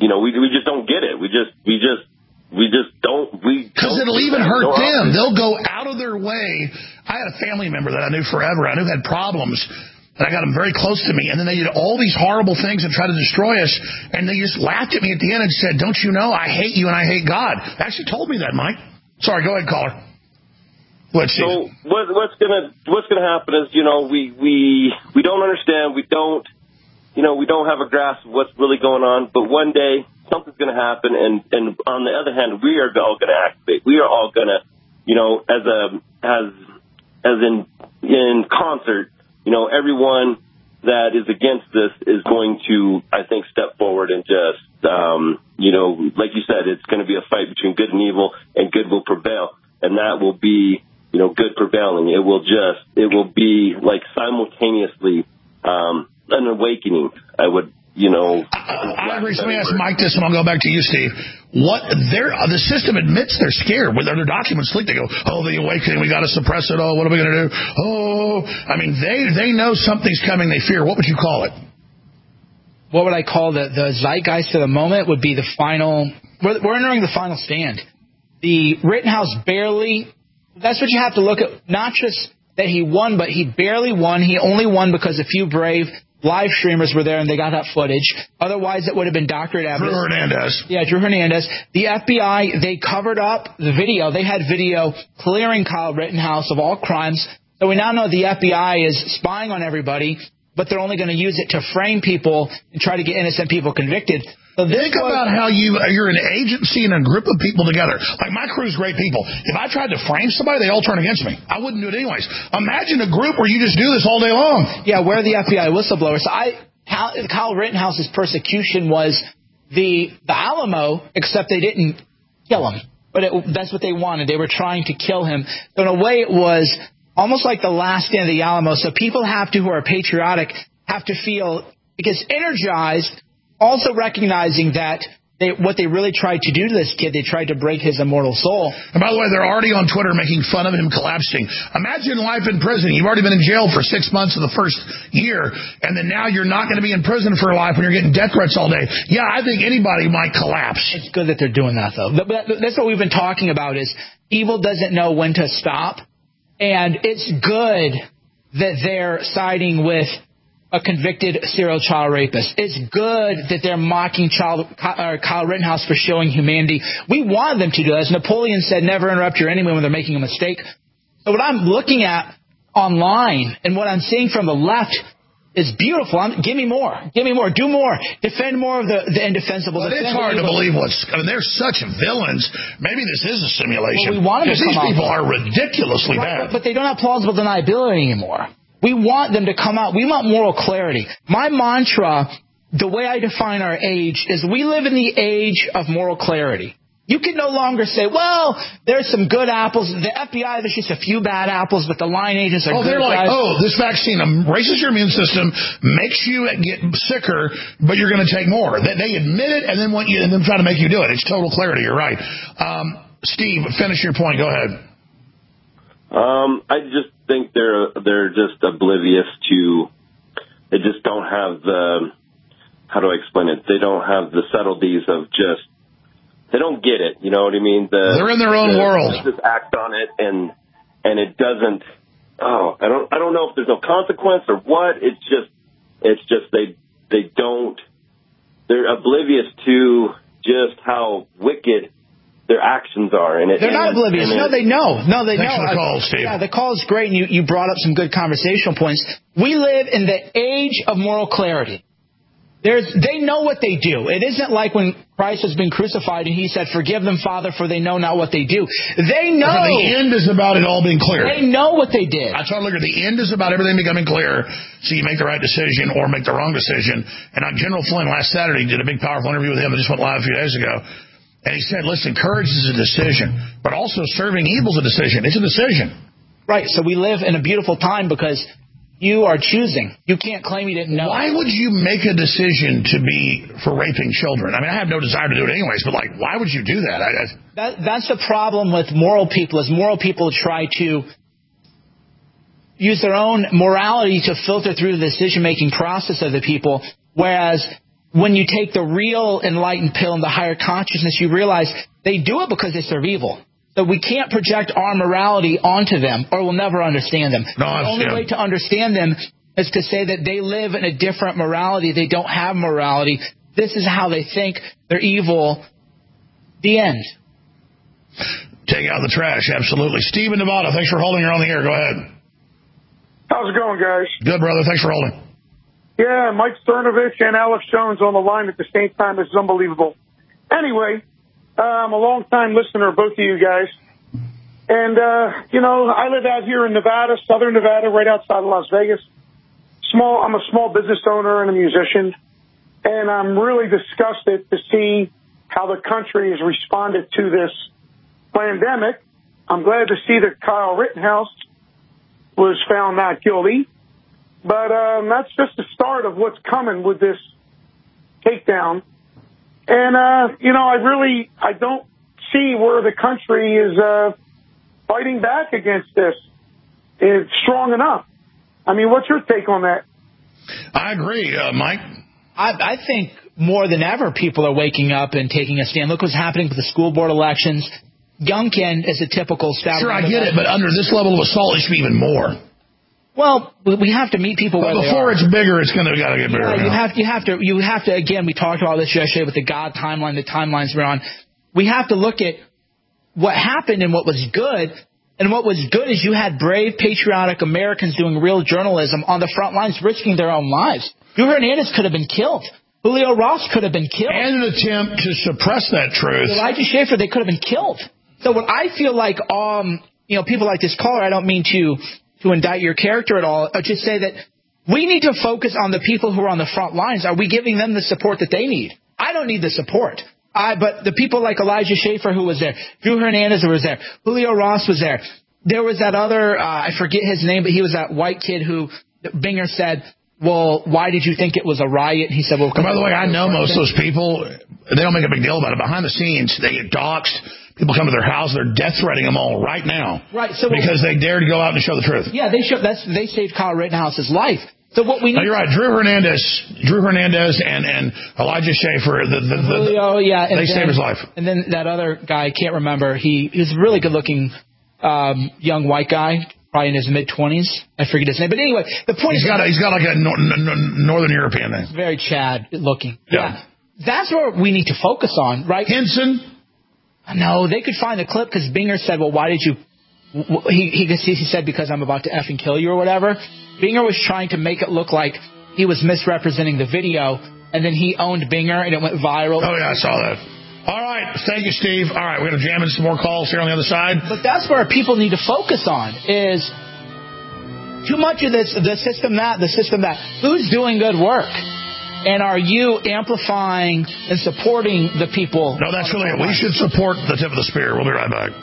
we just don't get it. We just don't. Because it'll even hurt them. They'll go out of their way. I had a family member that I knew forever. I knew had problems, and I got them very close to me. And then they did all these horrible things and tried to destroy us. And they just laughed at me at the end and said, "Don't you know I hate you and I hate God?" They actually told me that, Mike. Sorry, go ahead, caller. Let's see. So what's gonna happen is, we don't understand. We don't have a grasp of what's really going on. But one day something's going to happen, and on the other hand, we are all going to activate. We are all going to, as in concert, everyone that is against this is going to, I think, step forward and just, like you said, it's going to be a fight between good and evil, and good will prevail, and that will be, good prevailing. It will be like simultaneously an awakening. I would. I agree. So let me ask Mike this, and I'll go back to you, Steve. The system admits they're scared. When their documents leak, they go, "Oh, the awakening, we got to suppress it. Oh, what are we going to do?" Oh, I mean, they know something's coming. They fear. What would you call it? What would I call the zeitgeist of the moment? Would be the final. We're entering the final stand. The Rittenhouse barely. That's what you have to look at. Not just that he won, but he barely won. He only won because a few brave live streamers were there and they got that footage. Otherwise, it would have been doctored evidence. Drew Hernandez. Yeah, Drew Hernandez. The FBI, they covered up the video. They had video clearing Kyle Rittenhouse of all crimes. So we now know the FBI is spying on everybody, but they're only going to use it to frame people and try to get innocent people convicted. So think about how you're an agency and a group of people together. Like, my crew's great people. If I tried to frame somebody, they all turn against me. I wouldn't do it anyways. Imagine a group where you just do this all day long. Yeah, we're the FBI whistleblowers. Kyle Rittenhouse's persecution was the Alamo, except they didn't kill him. But that's what they wanted. They were trying to kill him. So in a way, it was almost like the last stand of the Alamo. So people who are patriotic, have to feel, because energized, also recognizing that what they really tried to do to this kid, they tried to break his immortal soul. And by the way, they're already on Twitter making fun of him collapsing. Imagine life in prison. You've already been in jail for 6 months of the first year, and then now you're not going to be in prison for life when you're getting death threats all day. Yeah, I think anybody might collapse. It's good that they're doing that, though. That's what we've been talking about, is evil doesn't know when to stop. And it's good that they're siding with a convicted serial child rapist. It's good that they're mocking Kyle Rittenhouse for showing humanity. We want them to do that. As Napoleon said, never interrupt your enemy when they're making a mistake. So what I'm looking at online and what I'm seeing from the left is beautiful. Give me more. Give me more. Do more. Defend more of the indefensible. But it's hard to believe they're such villains. Maybe this is a simulation. Well, we want them to these people are ridiculously bad. But they don't have plausible deniability anymore. We want them to come out. We want moral clarity. My mantra, the way I define our age, is we live in the age of moral clarity. You can no longer say, well, there's some good apples. The FBI, there's just a few bad apples, but the line agents are good. They're like, this vaccine raises your immune system, makes you get sicker, but you're going to take more. They admit it and then try to make you do it. It's total clarity. You're right. Steve, finish your point. Go ahead. I just think they're just oblivious to. They just don't have the. How do I explain it? They don't have the subtleties of just. They don't get it. You know what I mean? They're in their own world. They just act on it, and it doesn't. Oh, I don't know if there's no consequence or what. It's just they don't. They're oblivious to just how wicked their actions are. And they're not oblivious. No, they know. No, they know. Thanks for the call, Steve. Yeah, the call is great, and you brought up some good conversational points. We live in the age of moral clarity. They know what they do. It isn't like when Christ has been crucified and he said, forgive them, Father, for they know not what they do. They know. The end is about it all being clear. They know what they did. I totally agree. The end is about everything becoming clear so you make the right decision or make the wrong decision. And General Flynn last Saturday did a big, powerful interview with him. I just went live a few days ago. And he said, listen, courage is a decision, but also serving evil is a decision. It's a decision. Right. So we live in a beautiful time because you are choosing. You can't claim you didn't know. Why would you make a decision for raping children? I mean, I have no desire to do it anyways, but why would you do that? That's the problem with moral people, is moral people try to use their own morality to filter through the decision-making process of the people, whereas when you take the real enlightened pill and the higher consciousness, you realize they do it because they serve evil. So we can't project our morality onto them, or we'll never understand them. The only way to understand them is to say that they live in a different morality. They don't have morality. This is how they think. They're evil. The end. Take out the trash, absolutely. Steve in Nevada, thanks for holding. You're on the air. Go ahead. How's it going, guys? Good, brother. Thanks for holding. Yeah, Mike Cernovich and Alex Jones on the line at the same time. This is unbelievable. Anyway, I'm a long-time listener of both of you guys. And, I live out here in Nevada, southern Nevada, right outside of Las Vegas. I'm a small business owner and a musician. And I'm really disgusted to see how the country has responded to this pandemic. I'm glad to see that Kyle Rittenhouse was found not guilty. But that's just the start of what's coming with this takedown. And, I don't see where the country is fighting back against this. It's strong enough. I mean, what's your take on that? I agree, Mike. I think more than ever people are waking up and taking a stand. Look what's happening with the school board elections. Youngkin is a typical establishment. Sure, I get it, but under this level of assault, it should be even more. Well, we have to meet people where they are. Before it's bigger, it's going to gotta get bigger. Yeah, you have to. Again, we talked about this yesterday with the God timeline, the timelines we're on. We have to look at what happened and what was good. And what was good is you had brave, patriotic Americans doing real journalism on the front lines, risking their own lives. Drew Hernandez could have been killed. Julio Ross could have been killed. And an attempt to suppress that truth. Elijah Schaffer, they could have been killed. So what I feel like, people like this caller, I don't mean to indict your character at all, or just say that we need to focus on the people who are on the front lines. Are we giving them the support that they need? I don't need the support. But the people like Elijah Schaffer who was there, Drew Hernandez who was there, Julio Ross was there. There was that other, I forget his name, but he was that white kid who Binger said, well, why did you think it was a riot? And he said, well, by the way, I know most of those people. They don't make a big deal about it. Behind the scenes, they get doxxed. People come to their house. They're death threatening them all right now. Right. Because they dared to go out and show the truth. Yeah, they saved Kyle Rittenhouse's life. So what we need. No, you're right. Drew Hernandez and Elijah Schaffer. They saved his life. And then that other guy, I can't remember. He was a really good looking young white guy, probably in his mid-20s. I forget his name. But anyway, the point is... He's got like a Northern European name. Very Chad looking. Yeah. That's what we need to focus on, right? Henson? No, they could find the clip because Binger said, well, why did you... He said, because I'm about to effing kill you or whatever. Binger was trying to make it look like he was misrepresenting the video, and then he owned Binger, and it went viral. Oh, yeah, I saw that. All right. Thank you, Steve. All right, we're going to jam in some more calls here on the other side. But that's where people need to focus on is too much of this, the system that. Who's doing good work? And are you amplifying and supporting the people? No, that's really it. We should support the tip of the spear. We'll be right back.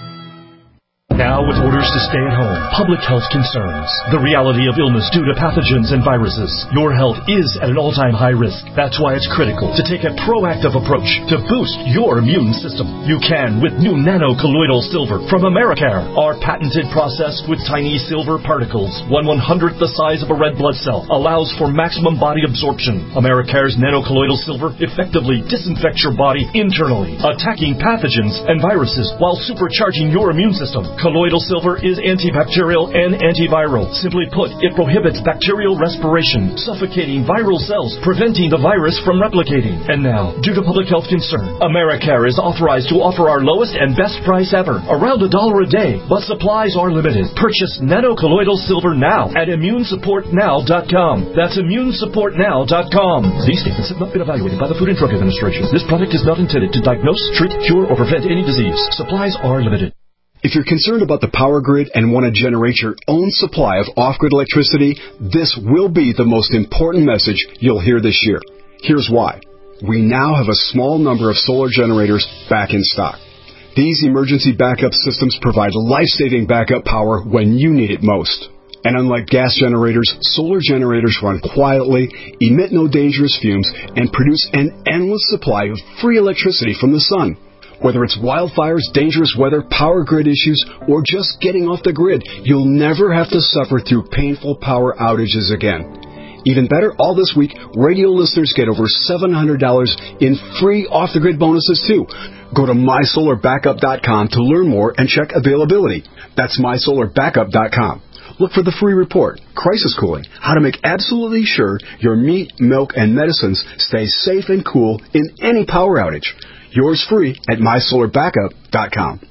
Now, with orders to stay at home, public health concerns, the reality of illness due to pathogens and viruses, your health is at an all-time high risk. That's why it's critical to take a proactive approach to boost your immune system. You can with new nano-colloidal silver from Americare. Our patented process with tiny silver particles, 1/100th the size of a red blood cell, allows for maximum body absorption. Americare's nano-colloidal silver effectively disinfects your body internally, attacking pathogens and viruses while supercharging your immune system. Colloidal silver is antibacterial and antiviral. Simply put, it prohibits bacterial respiration, suffocating viral cells, preventing the virus from replicating. And now, due to public health concern, Americare is authorized to offer our lowest and best price ever, around $1 a day, but supplies are limited. Purchase nano-colloidal silver now at immunesupportnow.com. That's immunesupportnow.com. These statements have not been evaluated by the Food and Drug Administration. This product is not intended to diagnose, treat, cure, or prevent any disease. Supplies are limited. If you're concerned about the power grid and want to generate your own supply of off-grid electricity, this will be the most important message you'll hear this year. Here's why. We now have a small number of solar generators back in stock. These emergency backup systems provide life-saving backup power when you need it most. And unlike gas generators, solar generators run quietly, emit no dangerous fumes, and produce an endless supply of free electricity from the sun. Whether it's wildfires, dangerous weather, power grid issues, or just getting off the grid, you'll never have to suffer through painful power outages again. Even better, all this week, radio listeners get over $700 in free off-the-grid bonuses, too. Go to MySolarBackup.com to learn more and check availability. That's MySolarBackup.com. Look for the free report, Crisis Cooling, how to make absolutely sure your meat, milk, and medicines stay safe and cool in any power outage. Yours free at MySolarBackup.com.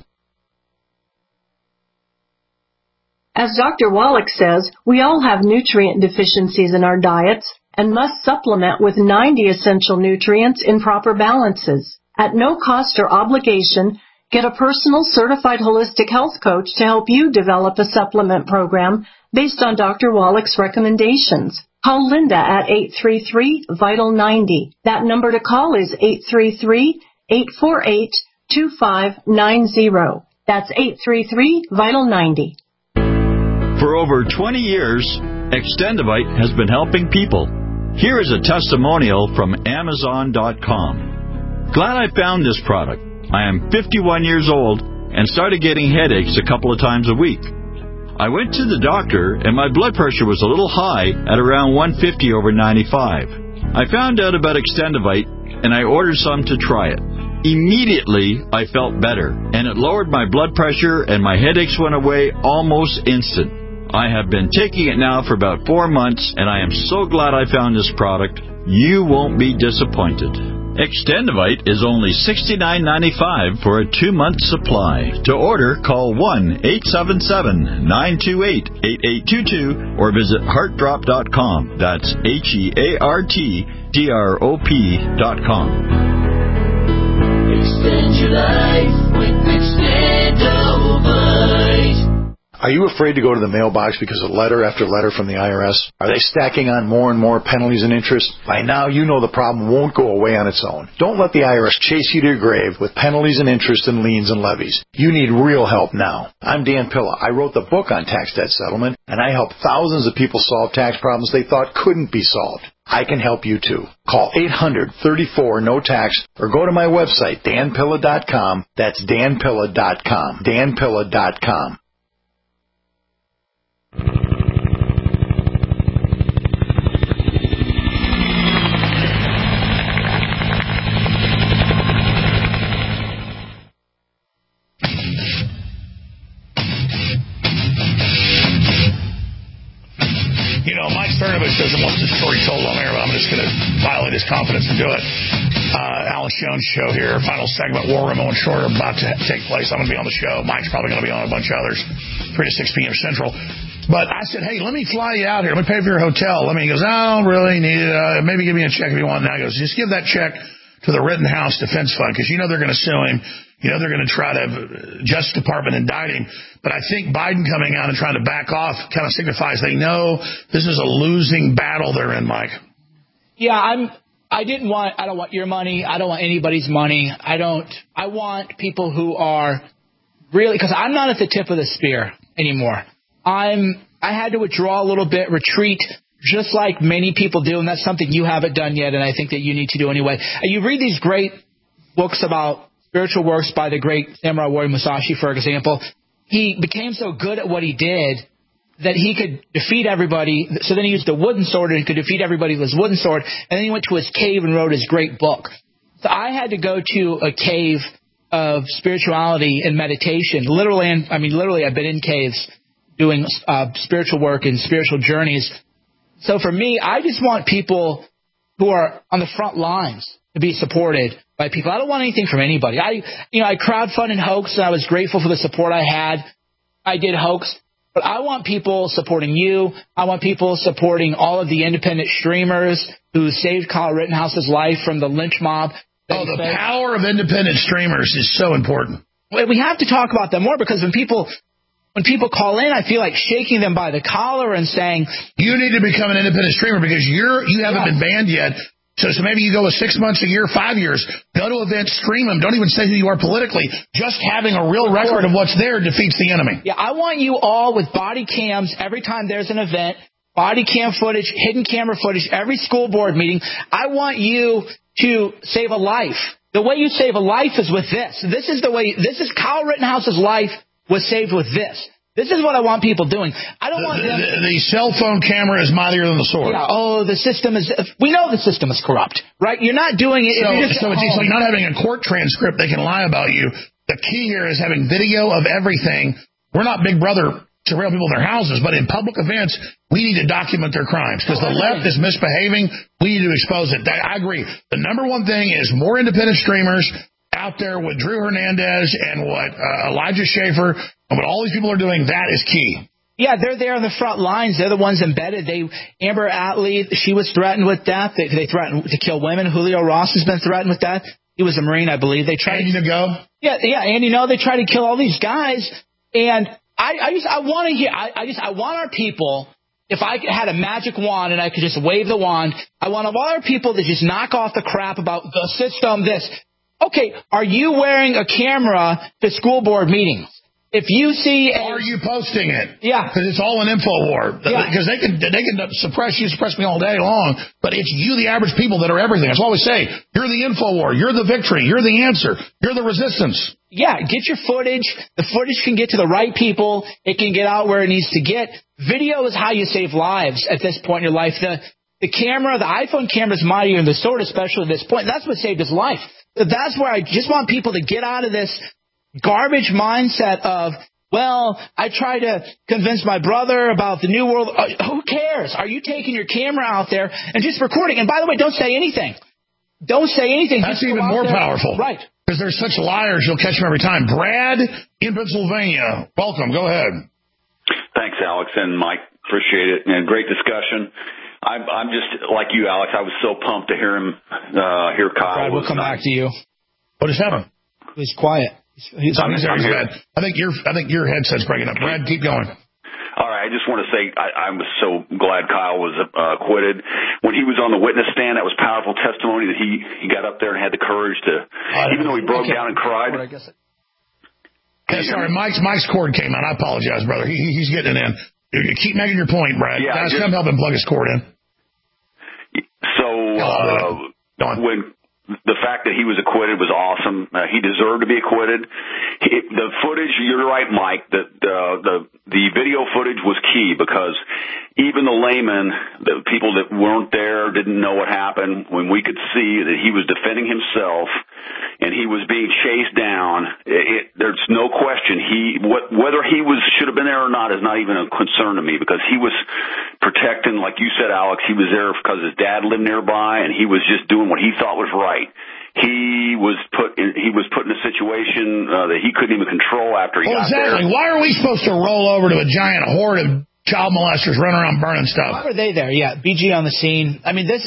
As Dr. Wallach says, we all have nutrient deficiencies in our diets and must supplement with 90 essential nutrients in proper balances. At no cost or obligation, get a personal certified holistic health coach to help you develop a supplement program based on Dr. Wallach's recommendations. Call Linda at 833-VITAL-90. That number to call is 833-848-2590. That's 833-VITAL-90. For over 20 years, Extendivite has been helping people. Here is a testimonial from Amazon.com. Glad I found this product. I am 51 years old and started getting headaches a couple of times a week. I went to the doctor and my blood pressure was a little high at around 150 over 95. I found out about Extendivite and I ordered some to try it. Immediately, I felt better and it lowered my blood pressure and my headaches went away almost instant. I have been taking it now for about 4 months, and I am so glad I found this product. You won't be disappointed. Extendivite is only $69.95 for a 2-month supply. To order, call 1-877-928-8822 or visit heartdrop.com. That's HEARTDROP.com. Extend your life with Extendivite. Are you afraid to go to the mailbox because of letter after letter from the IRS? Are they stacking on more and more penalties and interest? By now, you know the problem won't go away on its own. Don't let the IRS chase you to your grave with penalties and interest and liens and levies. You need real help now. I'm Dan Pilla. I wrote the book on tax debt settlement, and I help thousands of people solve tax problems they thought couldn't be solved. I can help you too. Call 800-34-NO-TAX or go to my website, danpilla.com. That's danpilla.com. danpilla.com. You know, Mike Cernovich doesn't want this story told on air, but I'm just going to violate his confidence and do it. Alex Jones show here, final segment, War Room and Shorter about to take place. I'm going to be on the show. Mike's probably going to be on, a bunch of others, 3 to 6 p.m. Central. But I said, hey, let me fly you out here. Let me pay for your hotel. He goes, I don't really need it. Maybe give me a check if you want. And I goes, just give that check to the Rittenhouse Defense Fund, because you know they're going to sue him. You know they're going to try to Justice Department indict him. But I think Biden coming out and trying to back off kind of signifies they know this is a losing battle they're in, Mike. Yeah, I don't want your money. I don't want anybody's money. I want people who are really, because I'm not at the tip of the spear anymore. I had to withdraw a little bit, retreat, just like many people do, and that's something you haven't done yet, and I think that you need to do anyway. And you read these great books about spiritual works by the great Samurai warrior Musashi, for example. He became so good at what he did that he could defeat everybody. So then he used a wooden sword and could defeat everybody with his wooden sword. And then he went to his cave and wrote his great book. So I had to go to a cave of spirituality and meditation. Literally, I've been in caves doing spiritual work and spiritual journeys. So for me, I just want people who are on the front lines to be supported by people. I don't want anything from anybody. I crowdfunded Hoax, and I was grateful for the support I had. I did Hoax, but I want people supporting you. I want people supporting all of the independent streamers who saved Kyle Rittenhouse's life from the lynch mob. The power of independent streamers is so important. We have to talk about them more, because when people call in, I feel like shaking them by the collar and saying, you need to become an independent streamer because you haven't been banned yet. So maybe you go with 6 months, a year, 5 years, go to events, stream them. Don't even say who you are politically. Just having a real record of what's there defeats the enemy. Yeah, I want you all with body cams every time there's an event, body cam footage, hidden camera footage, every school board meeting. I want you to save a life. The way you save a life is with this. This is Kyle Rittenhouse's life was saved with this. This is what I want people doing. I don't want them. The cell phone camera is mightier than the sword. Yeah. Oh, the system is. We know the system is corrupt, right? You're not doing it. So it's like not having a court transcript. They can lie about you. The key here is having video of everything. We're not Big Brother surveilling people in their houses, but in public events, we need to document their crimes because the left is misbehaving. We need to expose it. I agree. The number one thing is more independent streamers out there with Drew Hernandez and what Elijah Schaefer and what all these people are doing. That is key. Yeah, they're there on the front lines. They're the ones embedded. Amber Atley, she was threatened with death. They threatened to kill women. Julio Ross has been threatened with death. He was a Marine, I believe. They tried to go. Yeah, and they tried to kill all these guys. And I want our people. If I had a magic wand and I could just wave the wand, I want all our people to just knock off the crap about the system. This. Okay, are you wearing a camera to school board meetings? If you see, are you posting it? Yeah, because it's all an info war. Because they can suppress me all day long, but it's you, the average people, that are everything. That's what I always say. You're the info war. You're the victory. You're the answer. You're the resistance. Yeah, get your footage. The footage can get to the right people. It can get out where it needs to get. Video is how you save lives at this point in your life. The camera, the iPhone camera is mightier than the sword, especially at this point. That's what saved his life. That's where I just want people to get out of this garbage mindset of, well, I try to convince my brother about the new world. Who cares? Are you taking your camera out there and just recording? And by the way, don't say anything. Don't say anything. That's even more powerful. Right. Because they're such liars, you'll catch them every time. Brad in Pennsylvania. Welcome. Go ahead. Thanks, Alex and Mike. Appreciate it. And great discussion. I'm just like you, Alex. I was so pumped to hear hear Kyle. Brad, we'll come back to you. What just happened? He's quiet. He's bad. I think your headset's breaking up. Brad, keep going. All right. I just want to say I was so glad Kyle was acquitted. When he was on the witness stand, that was powerful testimony that he got up there and had the courage to, even though he broke down and cried. Sorry, Mike's cord came out. I apologize, brother. He's getting it in. You keep making your point, Brad. Yeah, guys, come help him plug his cord in. So when the fact that he was acquitted was awesome. He deserved to be acquitted. The footage, you're right, Mike, the video footage was key because even the layman, the people that weren't there, didn't know what happened, when we could see that he was defending himself and he was being chased down, there's no question whether he should have been there or not is not even a concern to me because he was protecting, like you said, Alex, he was there because his dad lived nearby and he was just doing what he thought was right. He was put in a situation that he couldn't even control after he got exactly. there. Why are we supposed to roll over to a giant horde of child molesters running around burning stuff? Why were they there? Yeah, BG on the scene. I mean, these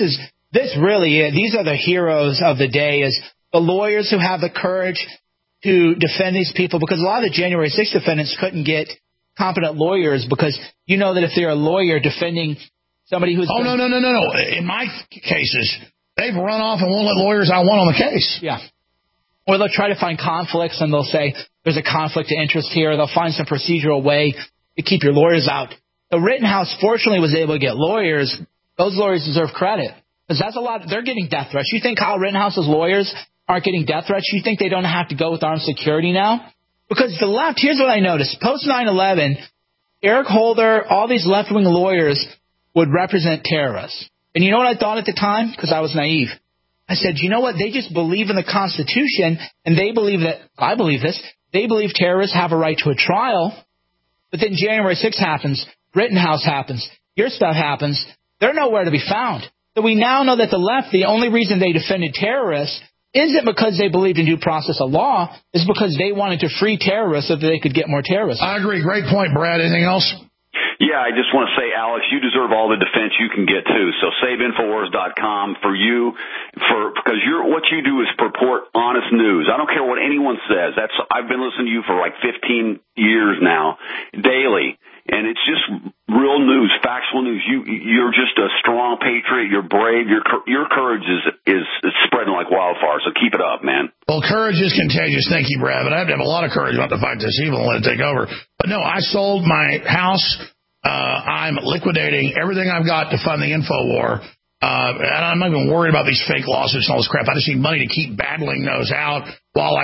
are the heroes of the day, is the lawyers who have the courage to defend these people, because a lot of the January 6th defendants couldn't get competent lawyers because you know that if they're a lawyer defending somebody who's... No. In my cases, they've run off and won't let lawyers I want on the case. Yeah. Or they'll try to find conflicts and they'll say there's a conflict of interest here. They'll find some procedural way to keep your lawyers out. The Rittenhouse, fortunately, was able to get lawyers. Those lawyers deserve credit because that's a lot. They're getting death threats. You think Kyle Rittenhouse's lawyers aren't getting death threats? You think they don't have to go with armed security now? Because the left, here's what I noticed. Post 9/11, Eric Holder, all these left-wing lawyers would represent terrorists. And you know what I thought at the time? Because I was naive. I said, you know what? They just believe in the Constitution, and they believe that, I believe this, they believe terrorists have a right to a trial. But then January 6th happens, Rittenhouse happens, your stuff happens. They're nowhere to be found. So we now know that the left, the only reason they defended terrorists isn't because they believed in due process of law. It's because they wanted to free terrorists so that they could get more terrorists. I agree. Great point, Brad. Anything else? Yeah, I just want to say, Alex, you deserve all the defense you can get, too. So SaveInfowars.com for you, because what you do is purport honest news. I don't care what anyone says. I've been listening to you for like 15 years now, daily. And it's just real news, factual news. You're just a strong patriot. You're brave. Your courage is spreading like wildfire. So keep it up, man. Well, courage is contagious. Thank you, Brad. But I have to have a lot of courage not to fight this evil and let it take over. But no, I sold my house. I'm liquidating everything I've got to fund the info war. And I'm not even worried about these fake lawsuits and all this crap. I just need money to keep battling those out while I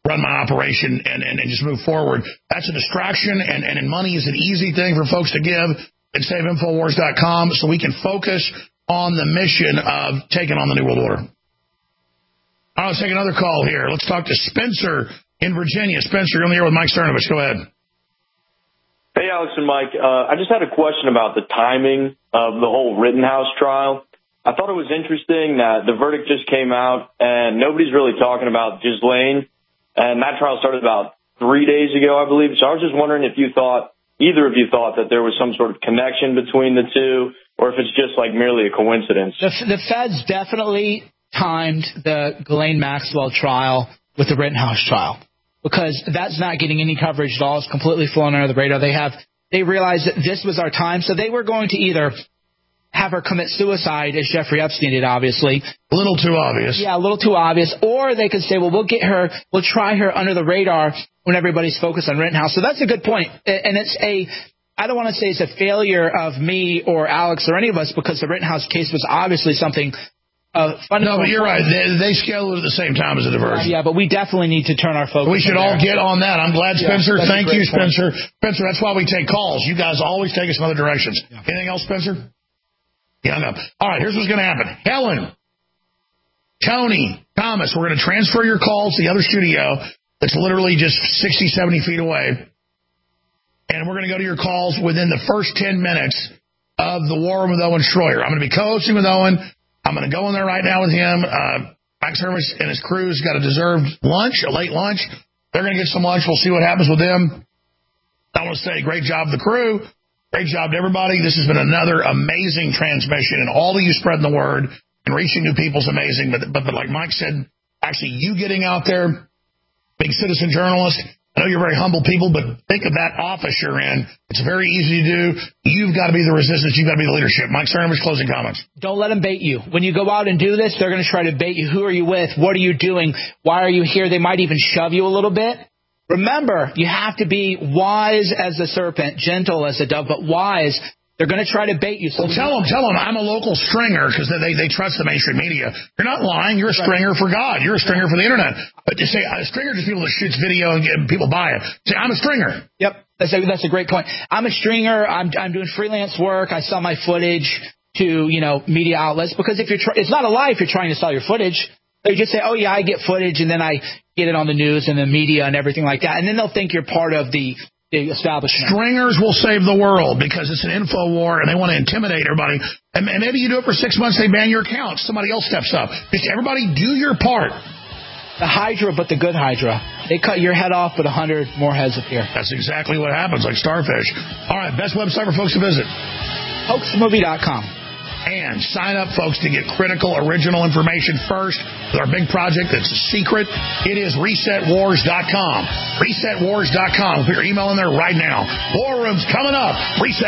run my operation and just move forward. That's a distraction, and money is an easy thing for folks to give at SaveInfoWars.com so we can focus on the mission of taking on the New World Order. All right, let's take another call here. Let's talk to Spencer in Virginia. Spencer, you're on the air with Mike Cernovich. Go ahead. Hey, Alex and Mike. I just had a question about the timing of the whole Rittenhouse trial. I thought it was interesting that the verdict just came out, and nobody's really talking about Ghislaine, and that trial started about 3 days ago, I believe. So I was just wondering if either of you thought that there was some sort of connection between the two, or if it's just like merely a coincidence. The feds definitely timed the Ghislaine Maxwell trial with the Rittenhouse trial, because that's not getting any coverage at all. It's completely flown under the radar. They realized that this was our time, so they were going to either have her commit suicide, as Jeffrey Epstein did, obviously. A little too obvious. Yeah, a little too obvious. Or they could say, well, we'll try her under the radar when everybody's focused on Rittenhouse. So that's a good point. And I don't want to say it's a failure of me or Alex or any of us, because the Rittenhouse case was obviously something No, but you're right. They scheduled at the same time as the diversion. Yeah, but we definitely need to turn our focus. We should all get on that. I'm glad, Spencer. Thank you, Spencer. Point. Spencer, that's why we take calls. You guys always take us in other directions. Yeah. Anything else, Spencer? Yeah, no. All right, here's what's going to happen. Helen, Tony, Thomas, we're going to transfer your calls to the other studio that's literally just 60, 70 feet away. And we're going to go to your calls within the first 10 minutes of the War Room with Owen Schroyer. I'm going to be co-hosting with Owen. I'm going to go in there right now with him. Mike Cernovich and his crew's got a deserved lunch, a late lunch. They're going to get some lunch. We'll see what happens with them. I want to say great job to the crew. Great job to everybody. This has been another amazing transmission, and all of you spreading the word and reaching new people is amazing. But like Mike said, actually you getting out there, being citizen journalist, I know you're very humble people, but think of that office you're in. It's very easy to do. You've got to be the resistance. You've got to be the leadership. Mike Cernovich, closing comments. Don't let them bait you. When you go out and do this, they're going to try to bait you. Who are you with? What are you doing? Why are you here? They might even shove you a little bit. Remember, you have to be wise as the serpent, gentle as the dove, but wise. They're going to try to bait you. So tell them I'm a local stringer, because they trust the mainstream media. You're not lying. You're a stringer for God. You're a stringer for the internet. But to say a stringer is people that shoots video and people buy it. Say I'm a stringer. Yep, that's a great point. I'm a stringer. I'm doing freelance work. I sell my footage to media outlets, because it's not a lie if you're trying to sell your footage. They just say, oh yeah, I get footage, and then I get it on the news and the media and everything like that, and then they'll think you're part of the establishment. Stringers will save the world, because it's an info war and they want to intimidate everybody. And maybe you do it for 6 months, they ban your account. Somebody else steps up. Just everybody do your part. The Hydra, but the good Hydra. They cut your head off, but 100 more heads appear. That's exactly what happens, like starfish. All right, best website for folks to visit? Hoaxmovie.com. And sign up, folks, to get critical, original information first with our big project that's a secret. It is ResetWars.com. ResetWars.com. Put your email in there right now. War Room's coming up.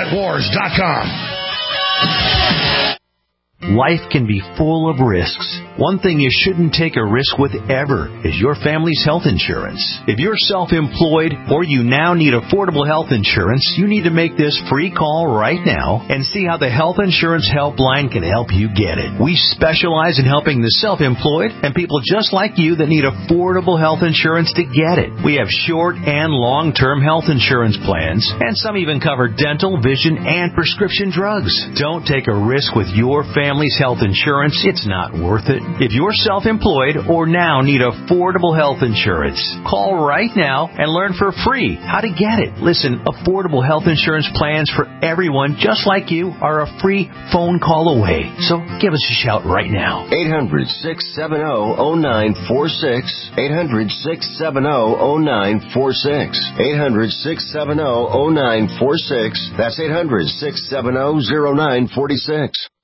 ResetWars.com. Life can be full of risks. One thing you shouldn't take a risk with ever is your family's health insurance. If you're self-employed or you now need affordable health insurance, you need to make this free call right now and see how the Health Insurance Helpline can help you get it. We specialize in helping the self-employed and people just like you that need affordable health insurance to get it. We have short and long-term health insurance plans, and some even cover dental, vision, and prescription drugs. Don't take a risk with your family's health insurance. It's not worth it. If you're self-employed or now need affordable health insurance, call right now and learn for free how to get it. Listen, affordable health insurance plans for everyone just like you are a free phone call away. So give us a shout right now. 800-670-0946. 800-670-0946. 800-670-0946. That's 800-670-0946.